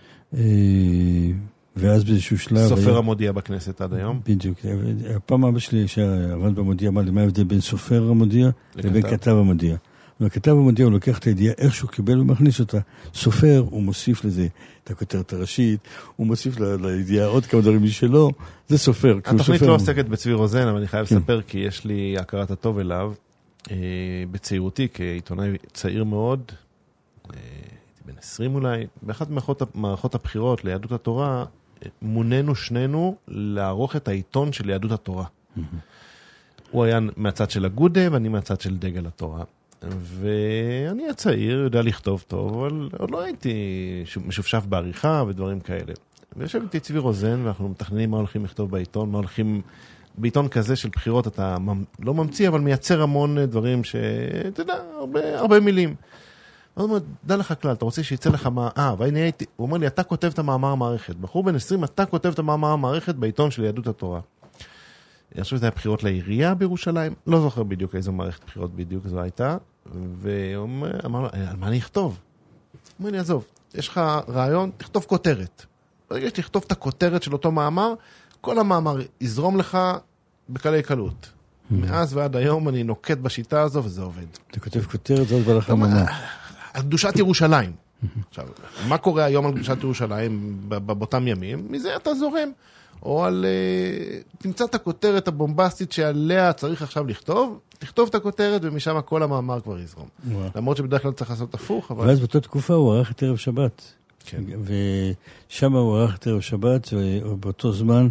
ואז באיזשהו שלב... סופר היה... המודיע בכנסת עד היום. בדיוק. הפעם אבא שלי שעבד במודיע, אמר לי, מה ההבדל בין סופר המודיע לבין כתב המודיע. וכתב המודיע הוא לוקח את הידיעה איך שהוא קיבל ומכניס אותה. סופר, הוא מוסיף לזה את הכותרת הראשית, הוא מוסיף לידיעה עוד כמה דברים משלו, זה סופר. התוכנית לא עוסקת בצבי רוזן, אבל אני חייב לספר, כי יש לי הכרת הטוב אליו, בצעירותי, כעיתונאי צעיר מאוד, בן עשרים אולי, באחת מערכות הבחירות ליהדות התורה, מוננו שנינו לערוך את העיתון של יהדות התורה. הוא היה מהצד של הגודה, ואני מהצד של דגל התורה. ואני הצעיר, יודע לכתוב טוב, אבל עוד לא הייתי משופשף בעריכה ודברים כאלה. ויושב איתי צבי רוזן, ואנחנו מתכננים מה הולכים לכתוב בעיתון, מה הולכים... בעיתון כזה של בחירות אתה לא ממציא, אבל מייצר המון דברים שאתה יודע, הרבה, הרבה מילים. הוא אומר, דע לך כלל, אתה רוצה שיצא לך מה... אה, ואני הייתי... הוא אומר לי, אתה כותב את המאמר המערכת. בחור בן עשרים, אתה כותב את המאמר המערכת בעיתון של יהדות התורה. אני חושב שזה היה בחירות לעירייה בירושלים, לא זוכר בדיוק איזו מערכת בחירות בדיוק זו הייתה, והוא אמר לו, על מה אני אכתוב? הוא אומר לי, עזוב, יש לך רעיון, תכתוב כותרת. ברגע שתכתוב את הכותרת של אותו מאמר, כל המאמר יזרום לך בקלי קלות. מאז ועד היום אני נוקט בשיטה הזו, וזה עובד. אתה כותב כותרת, זאת בלך המאמר. על קדושת ירושלים. עכשיו, מה קורה היום על קדושת ירושלים באותם ימים? מזה אתה זורם. או על... תמצא את הכותרת הבומבסטית שעליה צריך עכשיו לכתוב, תכתוב את הכותרת ומשם כל המאמר כבר יזרום. למרות שבדרך כלל צריך לעשות הפוך, אבל... ואז באותה תקופה הוא ערך את ערב שבת. כן. ושם הוא ערך את ערב שבת, ובאותו זמן,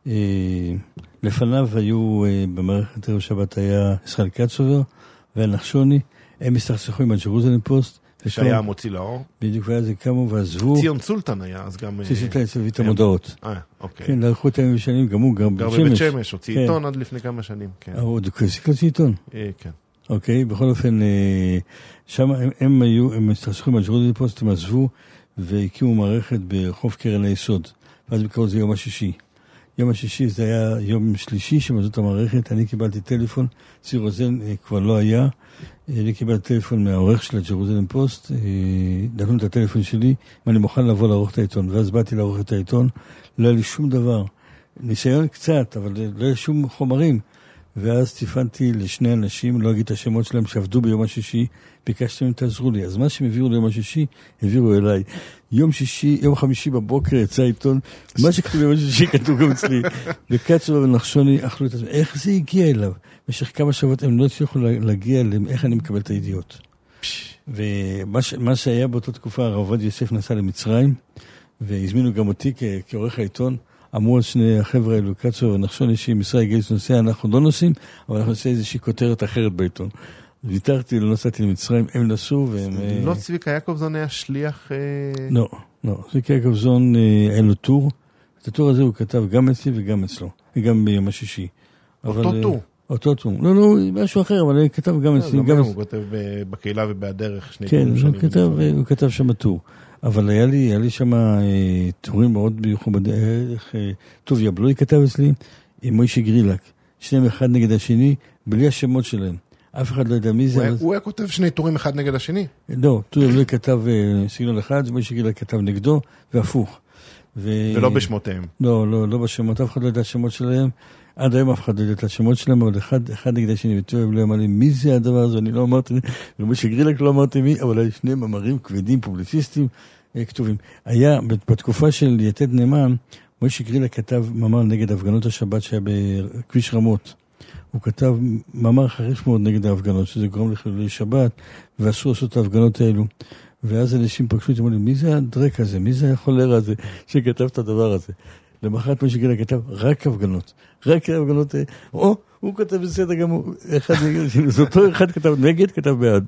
לפניו היו, במערכת ערב שבת היה ישראל קצובר והנחשוני, הם הסתכסכו עם הג'רוזלם פוסט, שהיה המוציא לאור. בדיוק, ואז זה קמו ועזבו. ציון סולטן היה, אז גם... ציון סולטן הביא את המודעות. אה, אוקיי. כן, לערכו את הימים שנים, גם הוא גר בבית שמש. גר בבית שמש, הוציא עיתון עד לפני כמה שנים. אה, הוא דוקסיק הוציא עיתון? כן. אוקיי, בכל אופן, שם הם היו, הם הסתכסכו עם הג'רוזלם פוסט, הם עזבו, והקימו מערכת ברחוב קרן היסוד. ואז בקרוב זה יום השישי. יום השישי זה היה יום שלישי שמזאת המערכת, אני קיבלתי טלפון, ציר רוזן כבר לא היה, אני קיבלתי טלפון מהעורך של הג'רוזלם פוסט, נתנו את הטלפון שלי, ואני מוכן לבוא לערוך את העיתון, ואז באתי לערוך את העיתון, לא היה לי שום דבר, ניסיון קצת, אבל לא היה שום חומרים, ואז טיפנתי לשני אנשים, לא אגיד את השמות שלהם, שעבדו ביום השישי, ביקשתם אם תעזרו לי. אז מה שהם הביאו ליום השישי, הביאו אליי. יום שישי, יום חמישי בבוקר יצא עיתון, מה שכתוב ביום השישי כתוב גם אצלי. וקצב ונחשוני אכלו את עצמם. איך זה הגיע אליו? במשך כמה שבועות הם לא הצליחו להגיע לאיך אני מקבל את הידיעות. ומה שהיה באותה תקופה, הרב עובדיה יוסף נסע למצרים, והזמינו גם אותי כעורך העיתון, אמרו על שני החבר'ה האלו, קצו ונחשון אישי, משרה גייס נוסע, אנחנו לא נוסעים, אבל אנחנו נוסע איזושהי כותרת אחרת בעיתון. ויתרתי, לא נסעתי למצרים, הם נסעו והם... לא צביקה יעקובזון היה שליח... לא, לא. צביקה יעקובזון היה לו טור. את הטור הזה הוא כתב גם אצלי וגם אצלו, וגם ביום השישי. אותו טור? אותו טור. לא, לא, משהו אחר, אבל הוא כתב גם אצלי. הוא כתב בקהילה ובהדרך שני טורים שונים. כן, הוא כתב שם טור. אבל היה לי, היה לי שם טורים מאוד מיוחדים, טוב יבלוי כתב אצלי, עם מוישה גרילק, שניהם אחד נגד השני, בלי השמות שלהם. אף אחד לא יודע מי זה. הוא היה כותב שני טורים אחד נגד השני? לא, טוב יבלוי כתב סגנון אחד, מוישה גרילק כתב נגדו, והפוך. ולא בשמותיהם? לא, לא, לא בשמות, אף אחד לא יודע השמות שלהם. עד היום אף אחד לא יודע את השמות שלהם, אבל אחד, אחד נגד השני, וטוב יבלוי אמר לי, מי זה הדבר הזה? אני לא אמרתי, ומוישה גרילק לא אמרתי מי, אבל היו שני מאמרים כבדים, פובליציסטיים, כתובים. היה, בתקופה של יתד נאמן, מוישה גרילק כתב מאמר נגד הפגנות השבת שהיה בכביש רמות. הוא כתב מאמר חריף מאוד נגד ההפגנות, שזה גורם לחילולי שבת, ואסור לעשות את ההפגנות האלו. ואז אנשים פגשו את אמרו לי, מי זה הדרק הזה? מי זה החולר הזה שכתב את הדבר הזה? למחרת מוישה גרילק כתב רק הפגנות. רק הפגנות, או, הוא כתב בסדר גם, אחד נגד, זה אותו אחד כתב נגד, כתב בעד.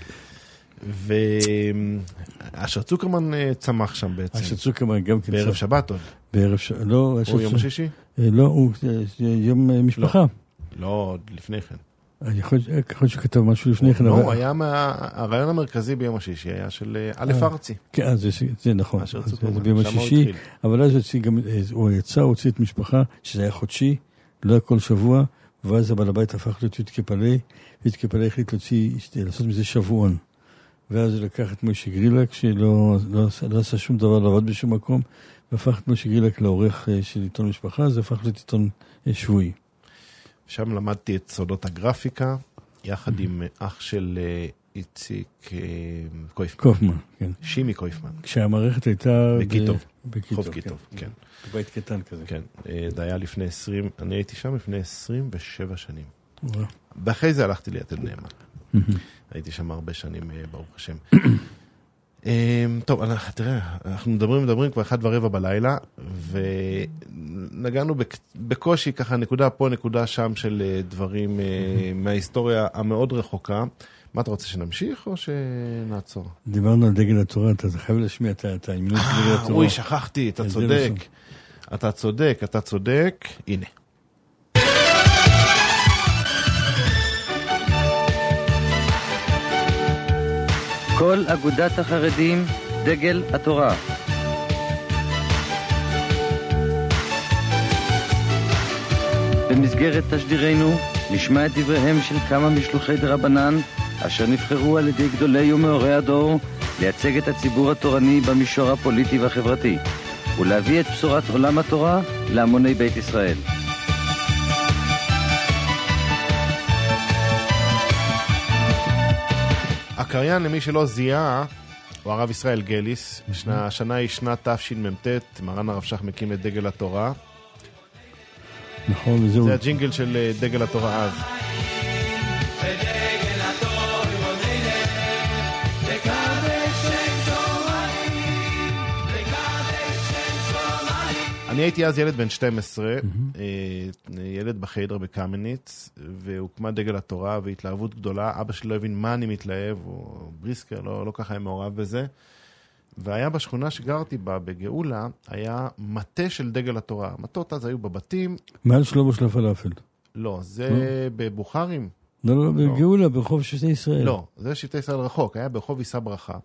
ואשר צוקרמן צמח שם בעצם. אשר צוקרמן גם כן. בערב שבת עוד. בערב שבת, לא. או יום שישי? לא, הוא יום משפחה. לא, לפני כן. אני יכול שכתב משהו לפני כן. לא, היה הרעיון המרכזי ביום השישי, היה של א' ארצי. כן, זה נכון. זה ביום השישי, אבל אז הוא יצא, הוא הוציא את משפחה, שזה היה חודשי, לא היה כל שבוע, ואז הבעל הבית הפך להיות יתקפלי, ויתקפלי החליט לעשות מזה שבועון. ואז הוא לקח את מוישה גרילק, שלא לא, לא עשה שום דבר, לא עבד בשום מקום, והפך את מוישה גרילק לעורך של עיתון משפחה, זה הפך להיות עיתון שבועי. שם למדתי את סודות הגרפיקה, יחד עם אח של איציק קויפמן. קויפמן, כן. שימי קויפמן. כשהמערכת הייתה... בקיטוב. בקיטוב, חוב קיטוב, כן. בבית קטן כזה. כן, זה היה לפני עשרים, אני הייתי שם לפני עשרים ושבע שנים. ואחרי זה הלכתי ליתד נאמן. הייתי שם הרבה שנים, ברוך השם. טוב, תראה, אנחנו מדברים, מדברים כבר אחד ורבע בלילה, ונגענו בקושי ככה נקודה פה, נקודה שם של דברים מההיסטוריה המאוד רחוקה. מה אתה רוצה, שנמשיך או שנעצור? דיברנו על דגל התורה, אתה חייב להשמיע את האמנות של דגל התורה. אוי, שכחתי, אתה צודק. אתה צודק, אתה צודק. הנה. כל אגודת החרדים, דגל התורה. במסגרת תשדירנו נשמע את דבריהם של כמה משלוחי דרבנן אשר נבחרו על ידי גדולי ומאורי הדור לייצג את הציבור התורני במישור הפוליטי והחברתי ולהביא את בשורת עולם התורה להמוני בית ישראל. הקריין, למי שלא זיהה, הוא הרב ישראל גליס. השנה היא שנת תשמ"ט, מרן הרב שך מקים את דגל התורה. נכון, וזהו. זה הג'ינגל של דגל התורה אז. אני הייתי אז ילד בן שתים עשרה, ילד בחדר בקמניץ, והוקמה דגל התורה והתלהבות גדולה. אבא שלי לא הבין מה אני מתלהב, או בריסקר, לא, לא ככה היה מעורב בזה. והיה בשכונה שגרתי בה, בגאולה, היה מטה של דגל התורה. מטות אז היו בבתים. מעל שלמה של הפלאפל. לא, זה בבוחרים. לא, לא, בגאולה, ברחוב שבטי ישראל. לא, זה שבטי ישראל רחוק, היה ברחוב יישא ברכה.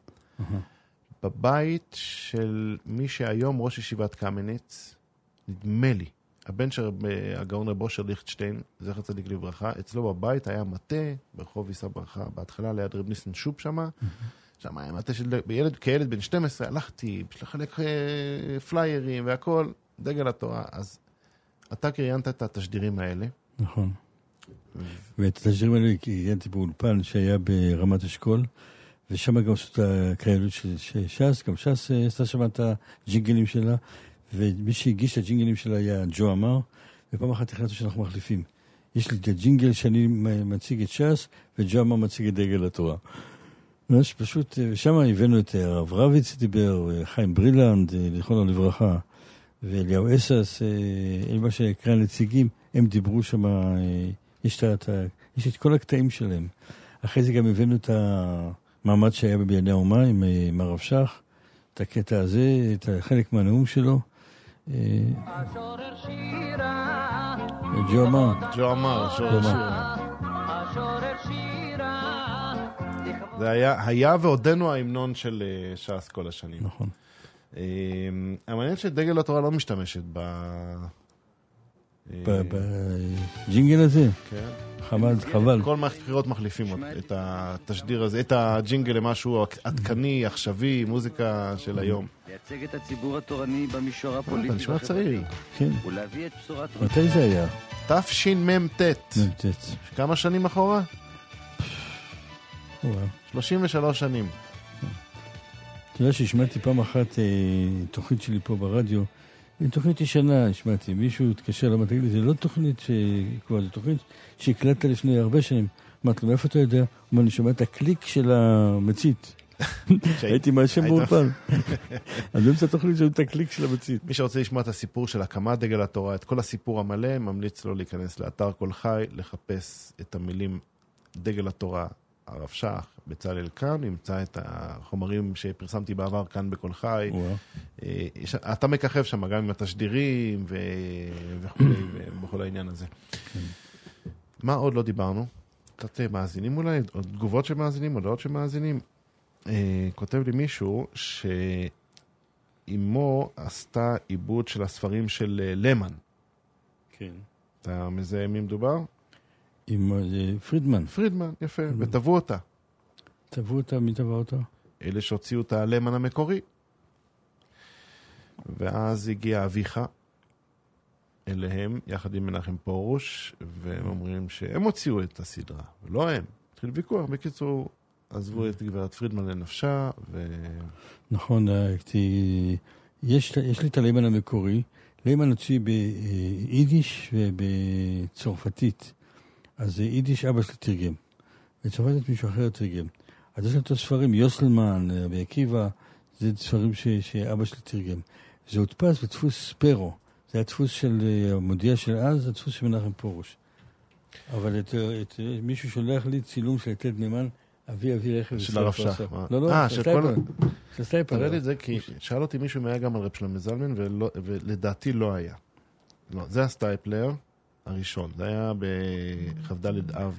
בבית של מי שהיום ראש ישיבת קמניץ, נדמה לי, הבן של הגאון רב אושר ליכטשטיין, זכר צדיק לברכה, אצלו בבית היה מטה ברחוב יישא ברכה, בהתחלה ליד רב ניסן שוב שמה, שם היה מטה של ילד, כילד בן שתים עשרה, הלכתי, בשביל לחלק פליירים והכל, דגל התורה, אז אתה קריינת את התשדירים האלה. נכון. ואת התשדירים האלה קריינתי באולפן שהיה ברמת אשכול, ושם גם עשו את הקריינות של ש"ס, גם ש"ס עשתה שם את הג'ינגלים שלה, ומי שהגיש את הג'ינגלים שלה היה ג'ו אמר, ופעם אחת החלטנו שאנחנו מחליפים. יש לי את הג'ינגל שאני מציג את ש"ס, וג'ו אמר מציג את דגל התורה. ממש פשוט, שם הבאנו את הרב רביץ דיבר, חיים ברילנד, לכונו לברכה, ואליהו אסס, אלה שנקרא נציגים, הם דיברו שם, יש את, יש את כל הקטעים שלהם. אחרי זה גם הבאנו את המעמד שהיה בבנייני האומה עם מר רב שך, את הקטע הזה, את חלק מהנאום שלו. ג'ו אמר. ג'ו אמר, שורר שירה. זה היה, היה ועודנו ההמנון של ש"ס כל השנים. נכון. המעניין שדגל התורה לא משתמשת ב... בג'ינגל הזה? כן. חבל, חבל. כל מערכת בחירות מחליפים את התשדיר הזה, את הג'ינגל למשהו עדכני, עכשווי, מוזיקה של היום. לייצג את הציבור התורני במישור הפוליטי. אתה נשמע צעירי. כן. ולהביא את בשורת... מתי זה היה? תשמ"ט. כמה שנים אחורה? שלושים ושלוש שנים. אתה יודע שהשמעתי פעם אחת תוכנית שלי פה ברדיו, תוכנית ישנה, השמעתי, מישהו התקשר למה, תגיד לי, זה לא תוכנית שכבר, זה תוכנית שהקלטת לפני הרבה שנים. אמרתי לו, מאיפה אתה יודע? אמר, אני שומע את הקליק של המצית. הייתי מהשם באולפן. אני לא מצא תוכנית שומע את הקליק של המצית. מי שרוצה לשמוע את הסיפור של הקמת דגל התורה, את כל הסיפור המלא, ממליץ לו להיכנס לאתר כל חי, לחפש את המילים דגל התורה, הרב שך, בצלאל כאן, נמצא את החומרים שפרסמתי בעבר כאן בכל חי. אתה מככב שם גם עם התשדירים וכו' ובכל העניין הזה. מה עוד לא דיברנו? קצת מאזינים אולי, עוד תגובות שמאזינים, הודעות שמאזינים. כותב לי מישהו שאימו עשתה עיבוד של הספרים של למן. כן. אתה מזהה מי מדובר? עם פרידמן. פרידמן, יפה, וטבעו אותה. טבעו אותה, מי טבע אותה? אלה שהוציאו את הלמן המקורי. ואז הגיע אביך אליהם, יחד עם מנחם פרוש, והם אומרים שהם הוציאו את הסדרה, ולא הם. התחיל ויכוח, בקיצור, עזבו את גברת פרידמן לנפשה, ו... נכון, יש, יש לי את הלמן המקורי, למן הוציא ביידיש ובצרפתית. אז יידיש אבא שלי תרגם, וצרפתית מישהו אחר תרגם. אז יש לנו את הספרים, יוסלמן, בעקיבא, זה ספרים ש, שאבא שלי תרגם. זה הודפס בדפוס ספרו, זה הדפוס של המודיע של אז, זה הדפוס של מנחם פרוש. אבל את, את, מישהו שולח לי צילום של יתד נאמן, אבי אבי רכב. של הרב שך. לא, לא, אה, של סטייפלר. של סטייפלר. תראה לי את זה, כי שאל אותי מישהו היה גם על רב שלמה זלמן, ולדעתי לא היה. לא, זה הסטייפלר. הראשון, זה היה בכ"ד אב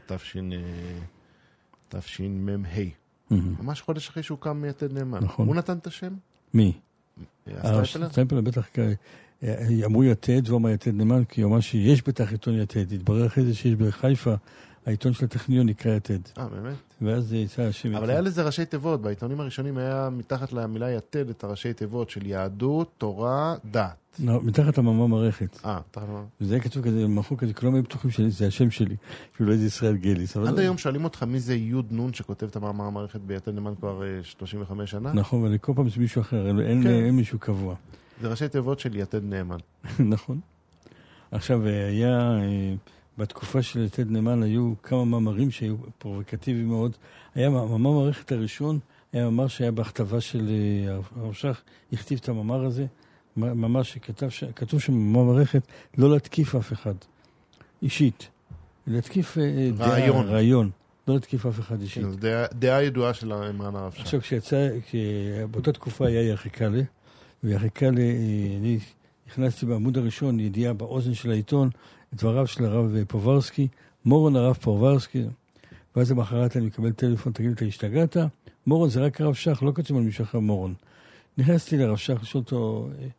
תשמ"ה. ממש חודש אחרי שהוא קם מיתד נאמן. הוא נתן את השם? מי? הסטייפלר? הסטייפלר בטח, אמרו יתד, והוא אמר יתד נאמן, כי הוא אמר שיש בטח עיתון יתד. התברר אחרי זה שיש בחיפה, העיתון של הטכניון נקרא יתד. אה, באמת? ואז זה יצא השם. אבל היה לזה ראשי תיבות, בעיתונים הראשונים היה מתחת למילה יתד את הראשי תיבות של יהדות, תורה, דת. לא, מתחת למאמר מערכת. אה, מתחת למאמר. וזה היה כתוב כזה, מחור כזה, כלום היו בטוחים שלי, זה השם שלי, אפילו איזה ישראל גליס. עד היום שואלים אותך מי זה יוד נון שכותב את המאמר המערכת ביתד נאמן כבר שלושים וחמש שנה? נכון, אבל כל פעם זה מישהו אחר, אין מישהו קבוע. זה ראשי תיבות של יתד נאמן. נכון. עכשיו, היה, בתקופה של יתד נאמן היו כמה מאמרים שהיו פרובוקטיביים מאוד. היה מאמר מערכת הראשון, היה מאמר שהיה בהכתבה של הרב שך, הכתיב את המאמר הזה, מאמר שכתוב שם במאמר מערכת, לא להתקיף אף אחד, אישית. להתקיף רעיון. דעה, רעיון. לא להתקיף אף אחד אישית. דעה, דעה ידועה של המאמר הרב שך. עכשיו, כשיצא, באותה תקופה היה יחיקלה, ויחיקלה, אני הכנסתי בעמוד הראשון, ידיעה באוזן של העיתון, דבריו של הרב פוברסקי, מורון הרב פוברסקי, ואז למחרת אני מקבל טלפון, תגיד לי, אתה השתגעת? מורון זה רק הרב שך, לא כתוב על מישהו אחר מורון. נכנסתי לרב שך, לשאול אותו,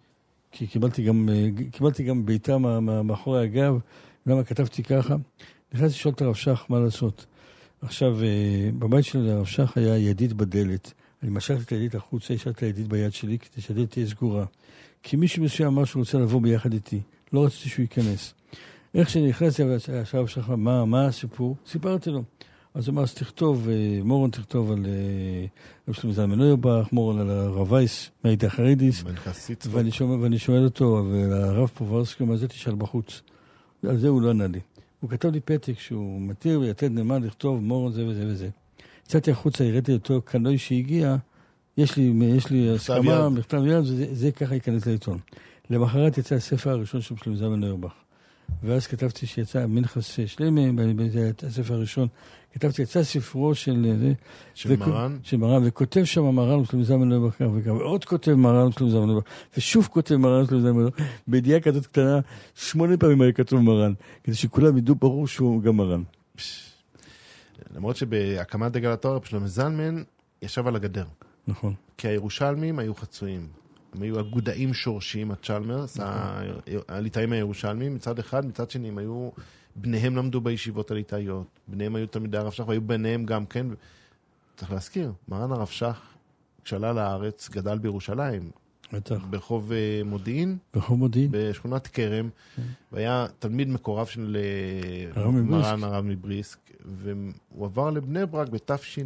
כי קיבלתי גם, קיבלתי גם בעיטה מאחורי הגב, למה כתבתי ככה. נכנסתי לשאול את הרב שך מה לעשות. עכשיו, בבית של הרב שך היה ידית בדלת. אני משכתי את הידית החוצה, השארתי את הידית ביד שלי, כדי שהדלת תהיה סגורה. כי מישהו מסוים אמר שהוא רוצה לבוא ביחד איתי. לא רציתי שהוא ייכנס. איך שנכנסתי, הרב שך, מה, מה הסיפור? סיפרתי לו. אז הוא אמר, אז תכתוב, מורון תכתוב על רב שלמה זלמן אוירבך, מורון על הרב וייס, מהיית החרדיס, ואני שומע, ואני שואל אותו, והרב פוברסקי, מה זה תשאל בחוץ? על זה הוא לא ענה לי. הוא כתב לי פתק שהוא מתיר ויתד נאמן לכתוב מורון זה וזה וזה. יצאתי החוצה, הראיתי אותו קנוי שהגיע, יש לי, יש לי הסכמה, מכתב יד, זה, זה ככה ייכנס לעיתון. למחרת יצא הספר הראשון של שלמה זלמן אוירבך. ואז כתבתי שיצא מנחס שלמה, הספר הראשון, כתבתי, יצא ספרו של... של מרן? של מרן, וכותב שם מרן ושלמה זלמן אוירבך, ועוד כותב מרן ושלמה זלמן אוירבך, ושוב כותב מרן ושלמה זלמן אוירבך, בידיעה כזאת קטנה, שמונה פעמים היה כתוב מרן, כדי שכולם ידעו ברור שהוא גם מרן. למרות שבהקמת דגל התורה, שלמה זלמן ישב על הגדר. נכון. כי הירושלמים היו חצויים. הם היו אגודאים שורשיים, הצ'למרס, הליטאים הירושלמים, מצד אחד, מצד שני, הם היו, בניהם למדו בישיבות הליטאיות, בניהם היו תלמידי הרב שך, והיו ביניהם גם כן, צריך להזכיר, מרן הרב שך, כשעלה לארץ, גדל בירושלים, ברחוב מודיעין, ברחוב מודיעין, בשכונת כרם, והיה תלמיד מקורב של מרן הרב מבריסק, והוא עבר לבני ברק בתש"ל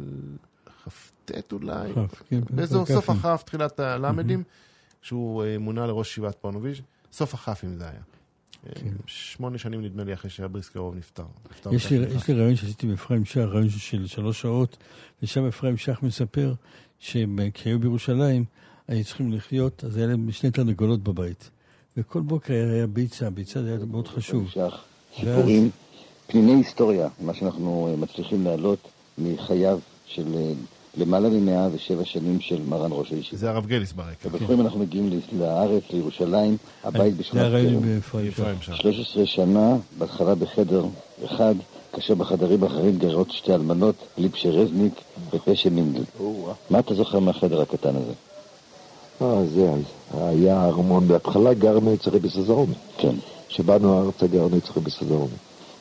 חפטט אולי, באזור סוף החף, תחילת הלמדים, כשהוא מונה לראש ישיבת פונוביז', סוף החף אם זה היה. שמונה שנים נדמה לי אחרי שהבריסק הרוב נפטר. יש לי רעיון שעשיתי באפרים שח, רעיון של שלוש שעות, ושם אפרים שח מספר שכשהיו בירושלים, היו צריכים לחיות, אז היה להם שני תרנגולות בבית. וכל בוקר היה ביצה, ביצה זה היה מאוד חשוב. סיפורים, פניני היסטוריה, מה שאנחנו מצליחים להעלות מחייו של למעלה מ-מאה ושבע שנים של מרן ראש הישיבה. זה הרב גליס ברקע. ובפעמים אנחנו מגיעים לארץ, לירושלים, הבית בשכונת כרם. שלוש עשרה שנה, בהתחלה בחדר אחד, כאשר בחדרים האחרים גרות שתי אלמנות, ליב שרזניק ופשע מינדל. מה אתה זוכר מהחדר הקטן הזה? אה, זה היה ארמון. בהתחלה גרנו אצל רבי סזרומי. כן. שבאנו ארצה גרנו אצל רבי סזרומי.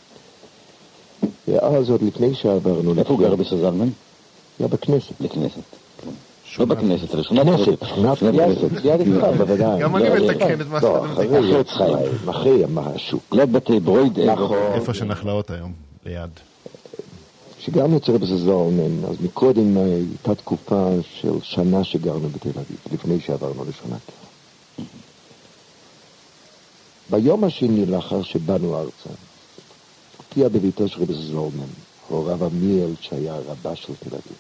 ואז עוד לפני שעברנו... איפה גר רבי סזרומי? היה בכנסת. בכנסת. לא בכנסת, אלא שכונת כנסת. שכונת כנסת. יד איתך, בוודאי. גם אני מתקן את מה שאתה מתקן. אחרי צחיים, אחרי השוק. ליד בתי ברויד. איפה שנחלאות היום, ליד. כשגרנו אצל רבי סזרומי, אז מקודם הייתה תקופה של שנה שגרנו בתל אביב, לפני שעברנו לשכונת כרם. ביום השני לאחר שבאנו ארצה, הופיע בביתו של רבי סזרומי, הרב עמיאל שהיה רבה של תל אביב.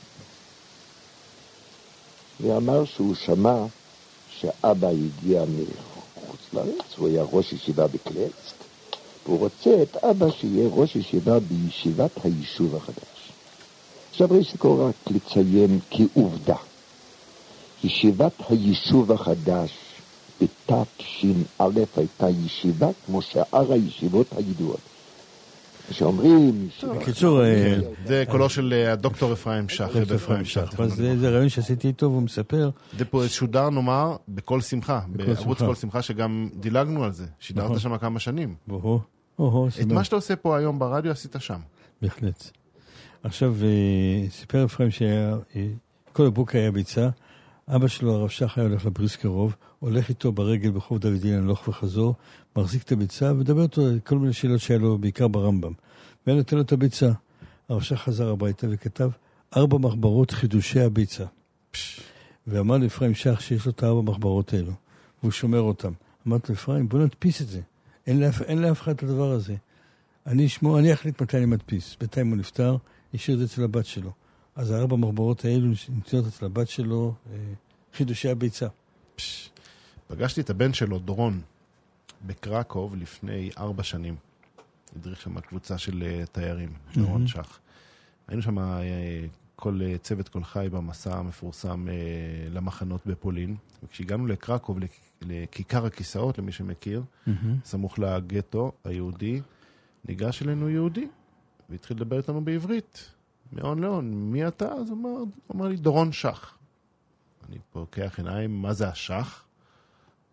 ואמר שהוא שמע שאבא הגיע מחוץ לארץ, הוא היה ראש ישיבה בקלצק, והוא רוצה את אבא שיהיה ראש ישיבה בישיבת היישוב החדש. עכשיו ראשית כל רק לציין כעובדה, ישיבת היישוב החדש בתש"א הייתה ישיבה כמו שאר הישיבות הידועות. שאומרים... בקיצור... זה קולו של הדוקטור אפרים שח. דוקטור אפרים שח. זה רעיון שעשיתי איתו והוא מספר... זה פה שודר נאמר בכל שמחה, בערוץ כל שמחה שגם דילגנו על זה. שידרת שם כמה שנים. את מה שאתה עושה פה היום ברדיו עשית שם. בהחלט. עכשיו סיפר אפרים שכל הבוקר היה ביצה, אבא שלו הרב שח היה הולך לבריסקרוב, הולך איתו ברגל בחוף דוד אילן הלוך וחזור, מחזיק את הביצה ודבר אותו כל מיני שאלות שהיה לו בעיקר ברמב"ם. והיה נותן לו את הביצה. הרב שח חזר הביתה וכתב ארבע מחברות חידושי הביצה. ואמר לאפרים שח שיש לו את הארבע מחברות האלו, והוא שומר אותם. אמרתי לאפרים, בוא נדפיס את זה. אין לאף, אין לאף אחד את הדבר הזה. אני אשמור, אני אחליט מתי אני מדפיס. בינתיים הוא נפטר, השאיר את זה אצל הבת שלו. אז הארבע מחברות האלו נמצאות אצל הבת שלו, חידושי הביצה. פגשתי את הבן שלו, דורון, בקרקוב לפני ארבע שנים. הדריך שם קבוצה של תיירים, דורון שח. היינו שם כל צוות כל חי במסע המפורסם למחנות בפולין, וכשהגענו לקרקוב, לכיכר הכיסאות, למי שמכיר, סמוך לגטו היהודי, ניגש אלינו יהודי, והתחיל לדבר איתנו בעברית. מאון לאון, מי אתה? אז הוא אמר, אמר לי, דורון שח. אני פוקח עיניים, מה זה השח?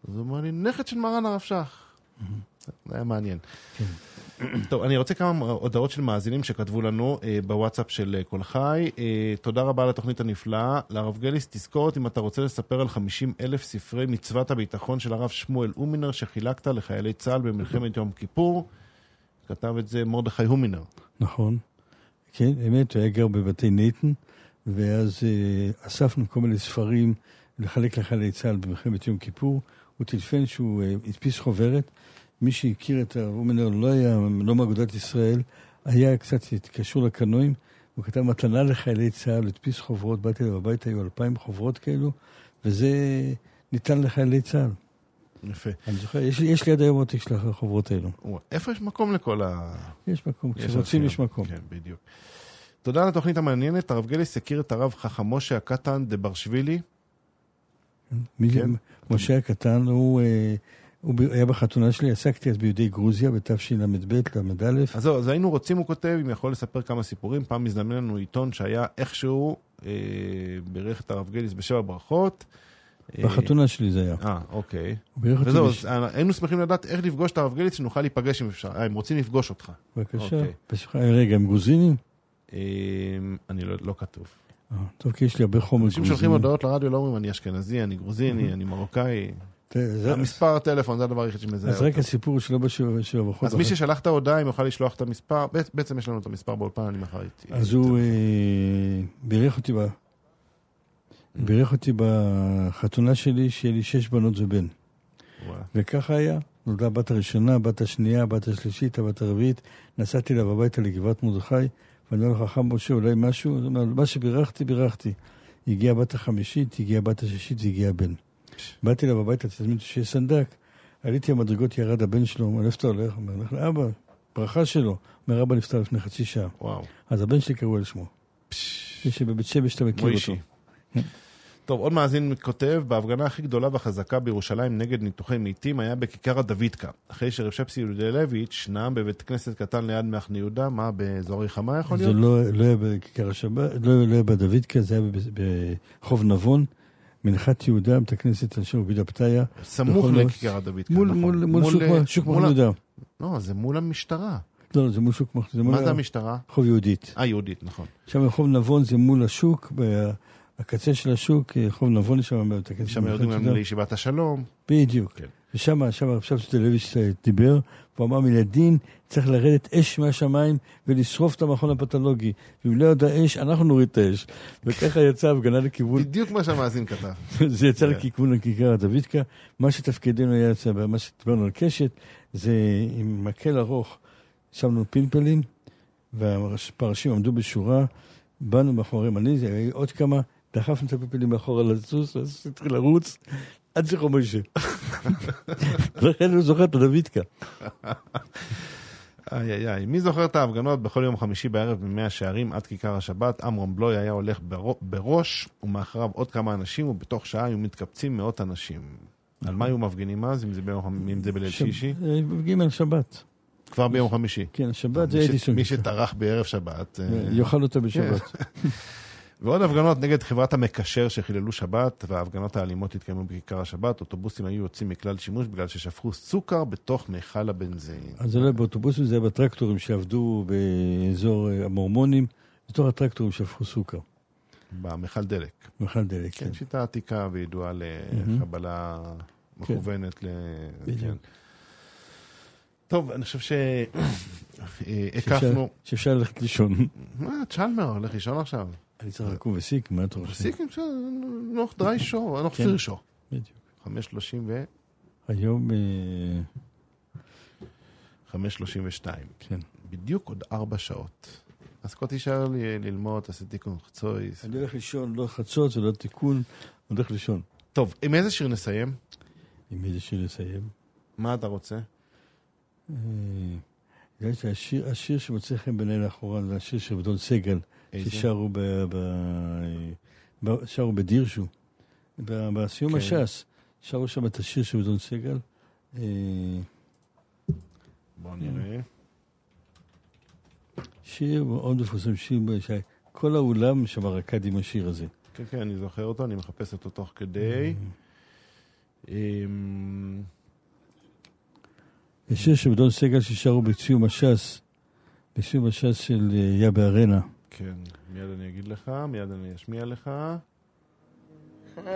אז הוא אומר לי, נכד של מרן הרב שך. זה היה מעניין. טוב, אני רוצה כמה הודעות של מאזינים שכתבו לנו בוואטסאפ של כל חי. תודה רבה על התוכנית הנפלאה. לרב גליס, תזכורת אם אתה רוצה לספר על חמישים אלף ספרי מצוות הביטחון של הרב שמואל אומינר שחילקת לחיילי צה"ל במלחמת יום כיפור. כתב את זה מרדכי הומינר. נכון. כן, באמת, הוא היה גר בבתי ניתן, ואז אה, אספנו כל מיני ספרים לחלק לחיילי צה"ל במלחמת יום כיפור. הוא טלפן שהוא אה, הדפיס חוברת. מי שהכיר את הרב אומינר לא היה, לא מאגודת ישראל, היה קצת קשור לקנועים. הוא כתב מתנה לחיילי צה"ל, הדפיס חוברות, באתי אליו הביתה, היו אלפיים חוברות כאלו, וזה ניתן לחיילי צה"ל. יפה. אני זוכר, יש, יש לי עד היום עותק של החוברות האלו. איפה יש מקום לכל ה... יש מקום, כשרוצים יש מקום. כן, בדיוק. תודה על התוכנית המעניינת. הרב גליס הכיר את הרב חכם משה הקטן דברשווילי. מי זה? משה הקטן, הוא, הוא היה בחתונה שלי, עסקתי אז ביהודי גרוזיה, בתשל"ב, למ"א. אז, אז היינו רוצים, הוא כותב, אם יכול לספר כמה סיפורים. פעם מזדמן לנו עיתון שהיה איכשהו אה, ברך את הרב גליס בשבע ברכות. בחתונה שלי זה היה. אה, אוקיי. וזהו, אז היינו שמחים לדעת איך לפגוש את הרב גליס, שנוכל להיפגש אם אפשר. הם רוצים לפגוש אותך. בבקשה. רגע, הם גרוזינים? אני לא כתוב. טוב, כי יש לי הרבה חומר גרוזיני. אנשים שולחים הודעות לרדיו, לא אומרים, אני אשכנזי, אני גרוזיני, אני מרוקאי. המספר הטלפון, זה הדבר היחיד שמזהה אותו. אז רק הסיפור שלו בשבע ברכות. אז מי ששלח את ההודעה, אם יוכל לשלוח את המספר, בעצם יש לנו את המספר באולפן, אני מחר איתי. אז הוא בירך אותי ב... בירך אותי בחתונה שלי, שיהיה לי שש בנות ובן. וככה היה. נולדה הבת הראשונה, הבת השנייה, הבת השלישית, הבת הרביעית. נסעתי לה בביתה לגבעת מרדכי, ואני אומר לחכם משה, אולי משהו, זאת אומרת, מה שבירכתי, בירכתי. הגיעה הבת החמישית, הגיעה הבת השישית, והגיעה הבן. באתי לה בביתה, תזמין שיהיה סנדק. עליתי המדרגות, ירד הבן שלו, אומר, איפה אתה הולך? אומר, אבא, ברכה שלו. אומר, אבא נפטר לפני חצי שעה. וואו. אז הבן שלי קראו על שמו. יש בבית שמש, אתה מכיר אותו. טוב, עוד מאזין כותב, בהפגנה הכי גדולה והחזקה בירושלים נגד ניתוחי מתים היה בכיכר הדוידקה. אחרי שרב שבסי יהודלביץ' נאם בבית כנסת קטן ליד מחנה יהודה, מה, באזור חמה יכול להיות? זה לא, לא היה בכיכר השבת, לא, לא היה בדוידקה, זה היה ברחוב נבון, מנחת יהודה, בית הכנסת על שם רבי פתיה. סמוך לכיכר הדוידקה. מול, נכון. מול, מול, מול שוק, שוק מחנה יהודה. לא, זה מול המשטרה. לא, זה מול שוק מחנה יהודה. מה זה המשטרה? רחוב יהודית. אה, יהודית, נכון. שם רחוב נבון זה מול השוק, הקצה של השוק, רחוב נבון שם, שם יורדים לנו לישיבת השלום. בדיוק. כן. ושם, שם, עכשיו סטלביץ' דיבר, והוא אמר, מן הדין צריך לרדת אש מהשמיים ולשרוף את המכון הפתולוגי. ואם לא יודע אש, אנחנו נוריד את האש. וככה יצא הפגנה לכיוון... בדיוק מה שהמאזין כתב. זה יצא לכיוון לכיכר הדוידקה. מה שתפקידנו היה יצא, מה שדיברנו על קשת, זה עם מקל ארוך, שמנו פלפלים, והפרשים עמדו בשורה, באנו מאחוריהם, אני, זה היה עוד כמה, דחפנו את הפלפלים מאחורה לסוס, אז התחיל לרוץ, עד זכרו משה. לכן הוא זוכר את הדוידקה. איי איי איי, מי זוכר את ההפגנות בכל יום חמישי בערב במאה שערים עד כיכר השבת? אמרון בלוי היה הולך בראש, ומאחריו עוד כמה אנשים, ובתוך שעה היו מתקבצים מאות אנשים. על מה היו מפגינים אז, אם זה בליל שישי? מפגינים על שבת. כבר ביום חמישי. כן, שבת זה הייתי שומע. מי שטרח בערב שבת. יאכל אותו בשבת. ועוד הפגנות נגד חברת המקשר שחיללו שבת, וההפגנות האלימות התקיימו בכיכר השבת. אוטובוסים היו יוצאים מכלל שימוש בגלל ששפכו סוכר בתוך מיכל הבנזין. אז זה לא באוטובוסים, זה היה בטרקטורים שעבדו באזור המורמונים, בתוך הטרקטורים שפכו סוכר. במיכל דלק. מיכל דלק, כן. שיטה עתיקה וידועה לחבלה מכוונת ל... טוב, אני חושב שהקפנו... שאפשר ללכת לישון. מה, צ'למר, הולך לישון עכשיו. אני צריך לקום וסיק, מה אתה חושב? סיק, נוח דרי שור, נוח פיר שור. בדיוק. חמש שלושים ו... היום... חמש שלושים ושתיים. כן. בדיוק עוד ארבע שעות. אז כל תישאר לי ללמוד, תעשה תיקון חצוי. אני הולך לישון, לא חצות, זה לא תיקון, הולך לישון. טוב, עם איזה שיר נסיים? עם איזה שיר נסיים? מה אתה רוצה? השיר, השיר שמוצא לכם בינינו האחרון, זה השיר של אדון סגל, ששרו שרו בדירשו, בסיום הש"ס, שרו שם את השיר של אדון סגל. בואו נראה. שיר מאוד מפורסם, שיר כל האולם שם רקד עם השיר הזה. כן, כן, אני זוכר אותו, אני מחפש אותו תוך כדי. יש שיר שבדון סגל ששרו בציום הש"ס, בציום הש"ס של יאבה ארנה. כן, מיד אני אגיד לך, מיד אני אשמיע לך. חכי,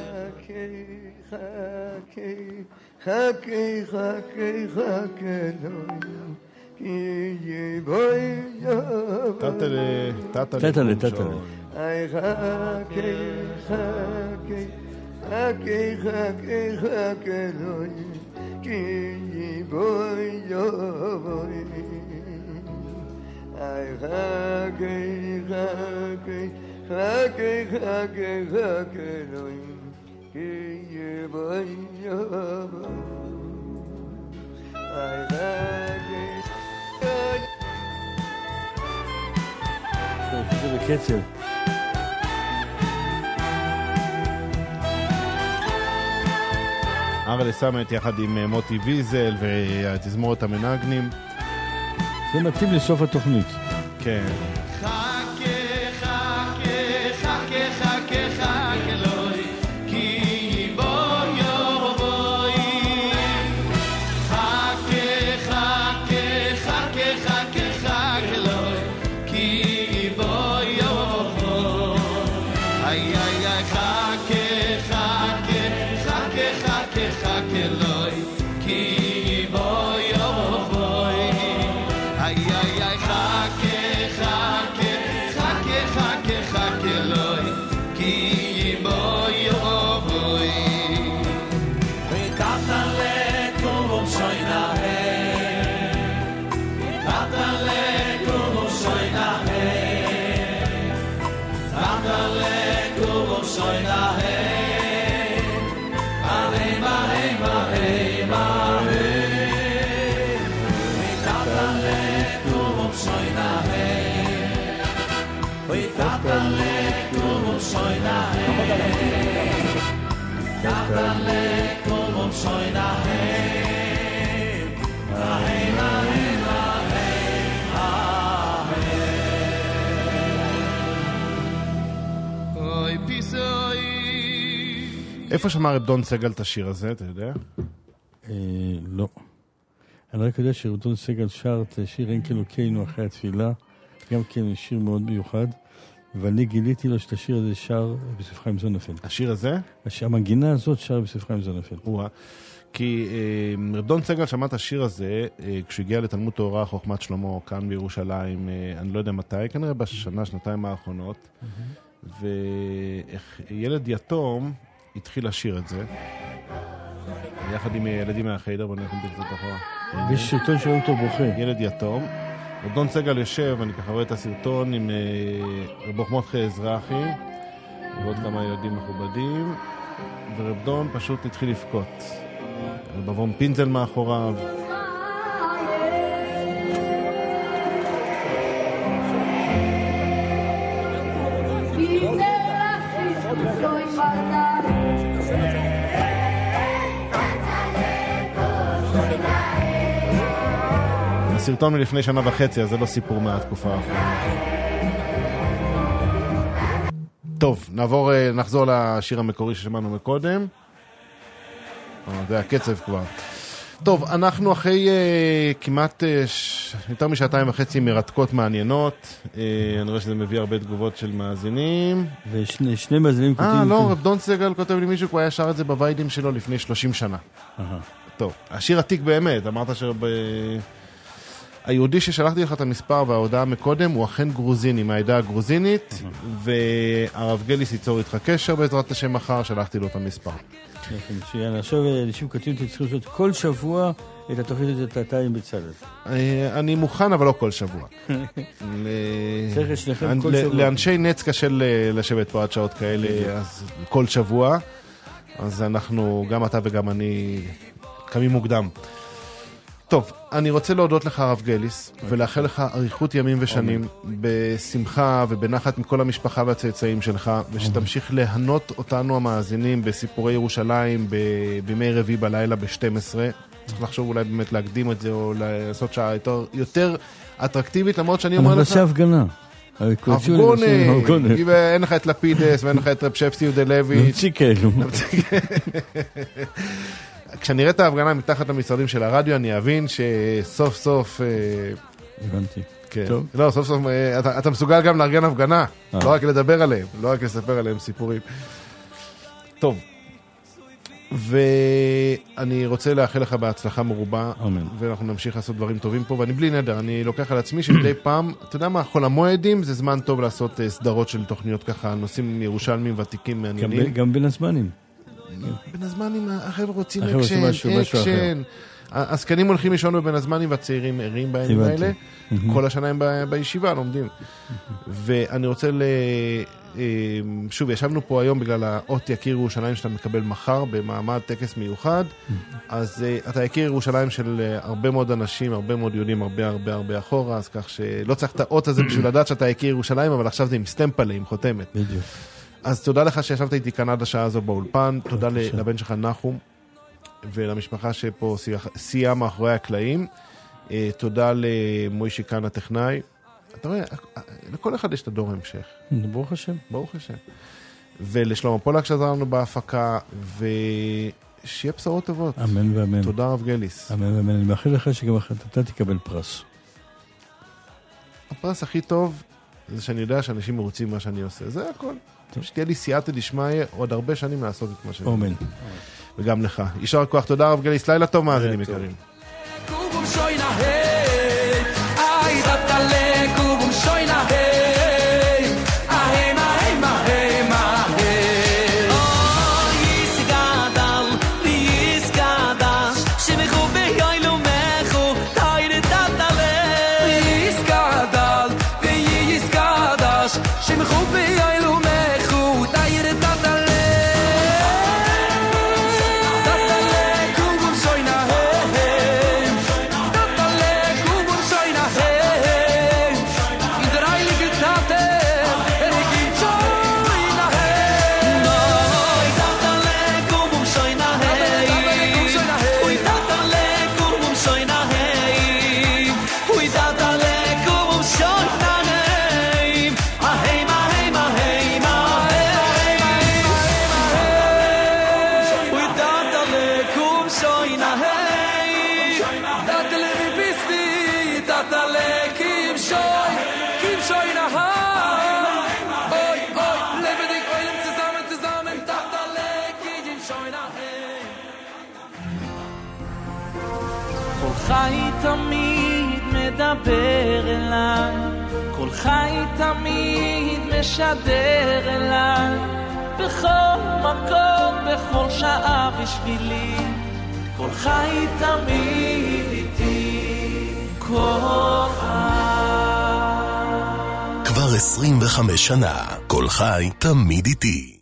חכי, חכי, חכי, חכי, כי יבואי יבואי. תתלה, תתלה. תתלה, תתלה. איי חכי, חכי, חכי, חכי, חכי, כי יבואי יבואי. איי חכי, חכי, חכי, חכי, חכי, כי יבואי יבואי. איי חכי, חכי. זה בקצב. ארלה סמט יחד עם מוטי ויזל והתזמורת המנגנים. זה מתאים לסוף התוכנית. כן. איפה שמע רב דון סגל את השיר הזה, אתה יודע? לא. אני רק יודע שרב דון סגל שר את שיר אין כלוקינו אחרי התפילה, גם כן שיר מאוד מיוחד, ואני גיליתי לו שאת השיר הזה שר בספר חיים זונפלד. השיר הזה? המנגינה הזאת שר בספר חיים זונפלד. כי רב דון סגל שמע את השיר הזה כשהוא הגיע לתלמוד תורה חוכמת שלמה כאן בירושלים, אני לא יודע מתי, כנראה בשנה, שנתיים האחרונות, וילד יתום התחיל לשיר את זה יחד עם ילדים מהחיידר. בוא נלך קצת אחורה. יש סרטון שרואים אותו בוכה. ילד יתום. רב דון סגל יושב, אני ככה רואה את הסרטון עם רב מרדכי אזרחי ועוד כמה ילדים מכובדים, ורב דון פשוט התחיל לבכות. רב אברהם פינזל מאחוריו. הסרטון מלפני שנה וחצי, אז זה לא סיפור מהתקופה האחרונה. טוב, נעבור, נחזור לשיר המקורי ששמענו מקודם. זה הקצב כבר. טוב, אנחנו אחרי uh, כמעט uh, ש... יותר משעתיים וחצי מרתקות מעניינות. Uh, אני רואה שזה מביא הרבה תגובות של מאזינים. ושני שני מאזינים כותבים... אה, לא, רב דון סגל כותב לי מישהו, הוא היה שר את זה בוויידים שלו לפני שלושים שנה. Uh-huh. טוב, השיר עתיק באמת, אמרת שב... היהודי ששלחתי לך את המספר וההודעה מקודם הוא אכן גרוזיני, מהעדה הגרוזינית, והרב גליס ייצור איתך קשר בעזרת השם מחר, שלחתי לו את המספר. מצוין, עכשיו אנשים כותבים, תצטרכו לעשות כל שבוע את התוכנית הזאת תתיים בצלאל. אני מוכן, אבל לא כל שבוע. צריך לשלכם כל שבוע. לאנשי נץ קשה לשבת פה עד שעות כאלה, אז כל שבוע. אז אנחנו, גם אתה וגם אני, קמים מוקדם. טוב, אני רוצה להודות לך הרב גליס, ולאחל לך אריכות ימים ושנים, בשמחה ובנחת מכל המשפחה והצאצאים שלך, ושתמשיך להנות אותנו המאזינים בסיפורי ירושלים, בימי רביעי בלילה ב-שתים עשרה. צריך לחשוב אולי באמת להקדים את זה, או לעשות שעה יותר, יותר אטרקטיבית, למרות שאני אומר לך... אנחנו נעשה הפגנה. אבגונה, אין לך את לפידס ואין לך את רפשפסטי ודלוביץ'. נמציא כאלו. כשאני אראה את ההפגנה מתחת למשרדים של הרדיו, אני אבין שסוף סוף... הבנתי. כן. לא, סוף סוף, אתה, אתה מסוגל גם לארגן הפגנה, לא רק לדבר עליהם, לא רק לספר עליהם סיפורים. טוב. ואני רוצה לאחל לך בהצלחה מרובה, אמן. ואנחנו נמשיך לעשות דברים טובים פה, ואני בלי נדר, אני לוקח על עצמי שמדי פעם, אתה יודע מה, חול המועדים זה זמן טוב לעשות סדרות של תוכניות ככה, נושאים ירושלמים ותיקים מעניינים. גם, גם בין הזמנים. בין הזמנים, החבר'ה רוצים אקשן, אקשן. הזקנים הולכים לישון בבין הזמנים והצעירים ערים בימים האלה. כל השנה הם בישיבה, לומדים. ואני רוצה ל... שוב, ישבנו פה היום בגלל האות יקיר ירושלים שאתה מקבל מחר במעמד טקס מיוחד. אז אתה יקיר ירושלים של הרבה מאוד אנשים, הרבה מאוד יהודים, הרבה הרבה הרבה אחורה, אז כך שלא צריך את האות הזה בשביל לדעת שאתה יקיר ירושלים, אבל עכשיו זה עם סטמפלה, עם חותמת. בדיוק. אז תודה לך שישבת איתי כאן עד השעה הזו באולפן, תודה לבן שלך נחום, ולמשפחה שפה סייעה מאחורי הקלעים, תודה למוישי כאן הטכנאי, אתה רואה, לכל אחד יש את הדור ההמשך. ברוך השם. ברוך השם. ולשלמה פולק שעזר לנו בהפקה, ושיהיה בשורות טובות. אמן ואמן. תודה רב גליס. אמן ואמן, אני מאחל לך שגם אתה תקבל פרס. הפרס הכי טוב, זה שאני יודע שאנשים מרוצים מה שאני עושה, זה הכל. שתהיה לי סייעתא דשמיא עוד הרבה שנים לעשות את מה שאני עושה. אמן. וגם לך. יישר כוח, תודה רב גליס, לילה טוב מאזינים יקרים. חי תמיד מדבר אליי, כל חי תמיד משדר אליי, בכל מקום, בכל שעה בשבילי, כל חי תמיד איתי, כל חי. כבר עשרים וחמש שנה, כל חי תמיד איתי.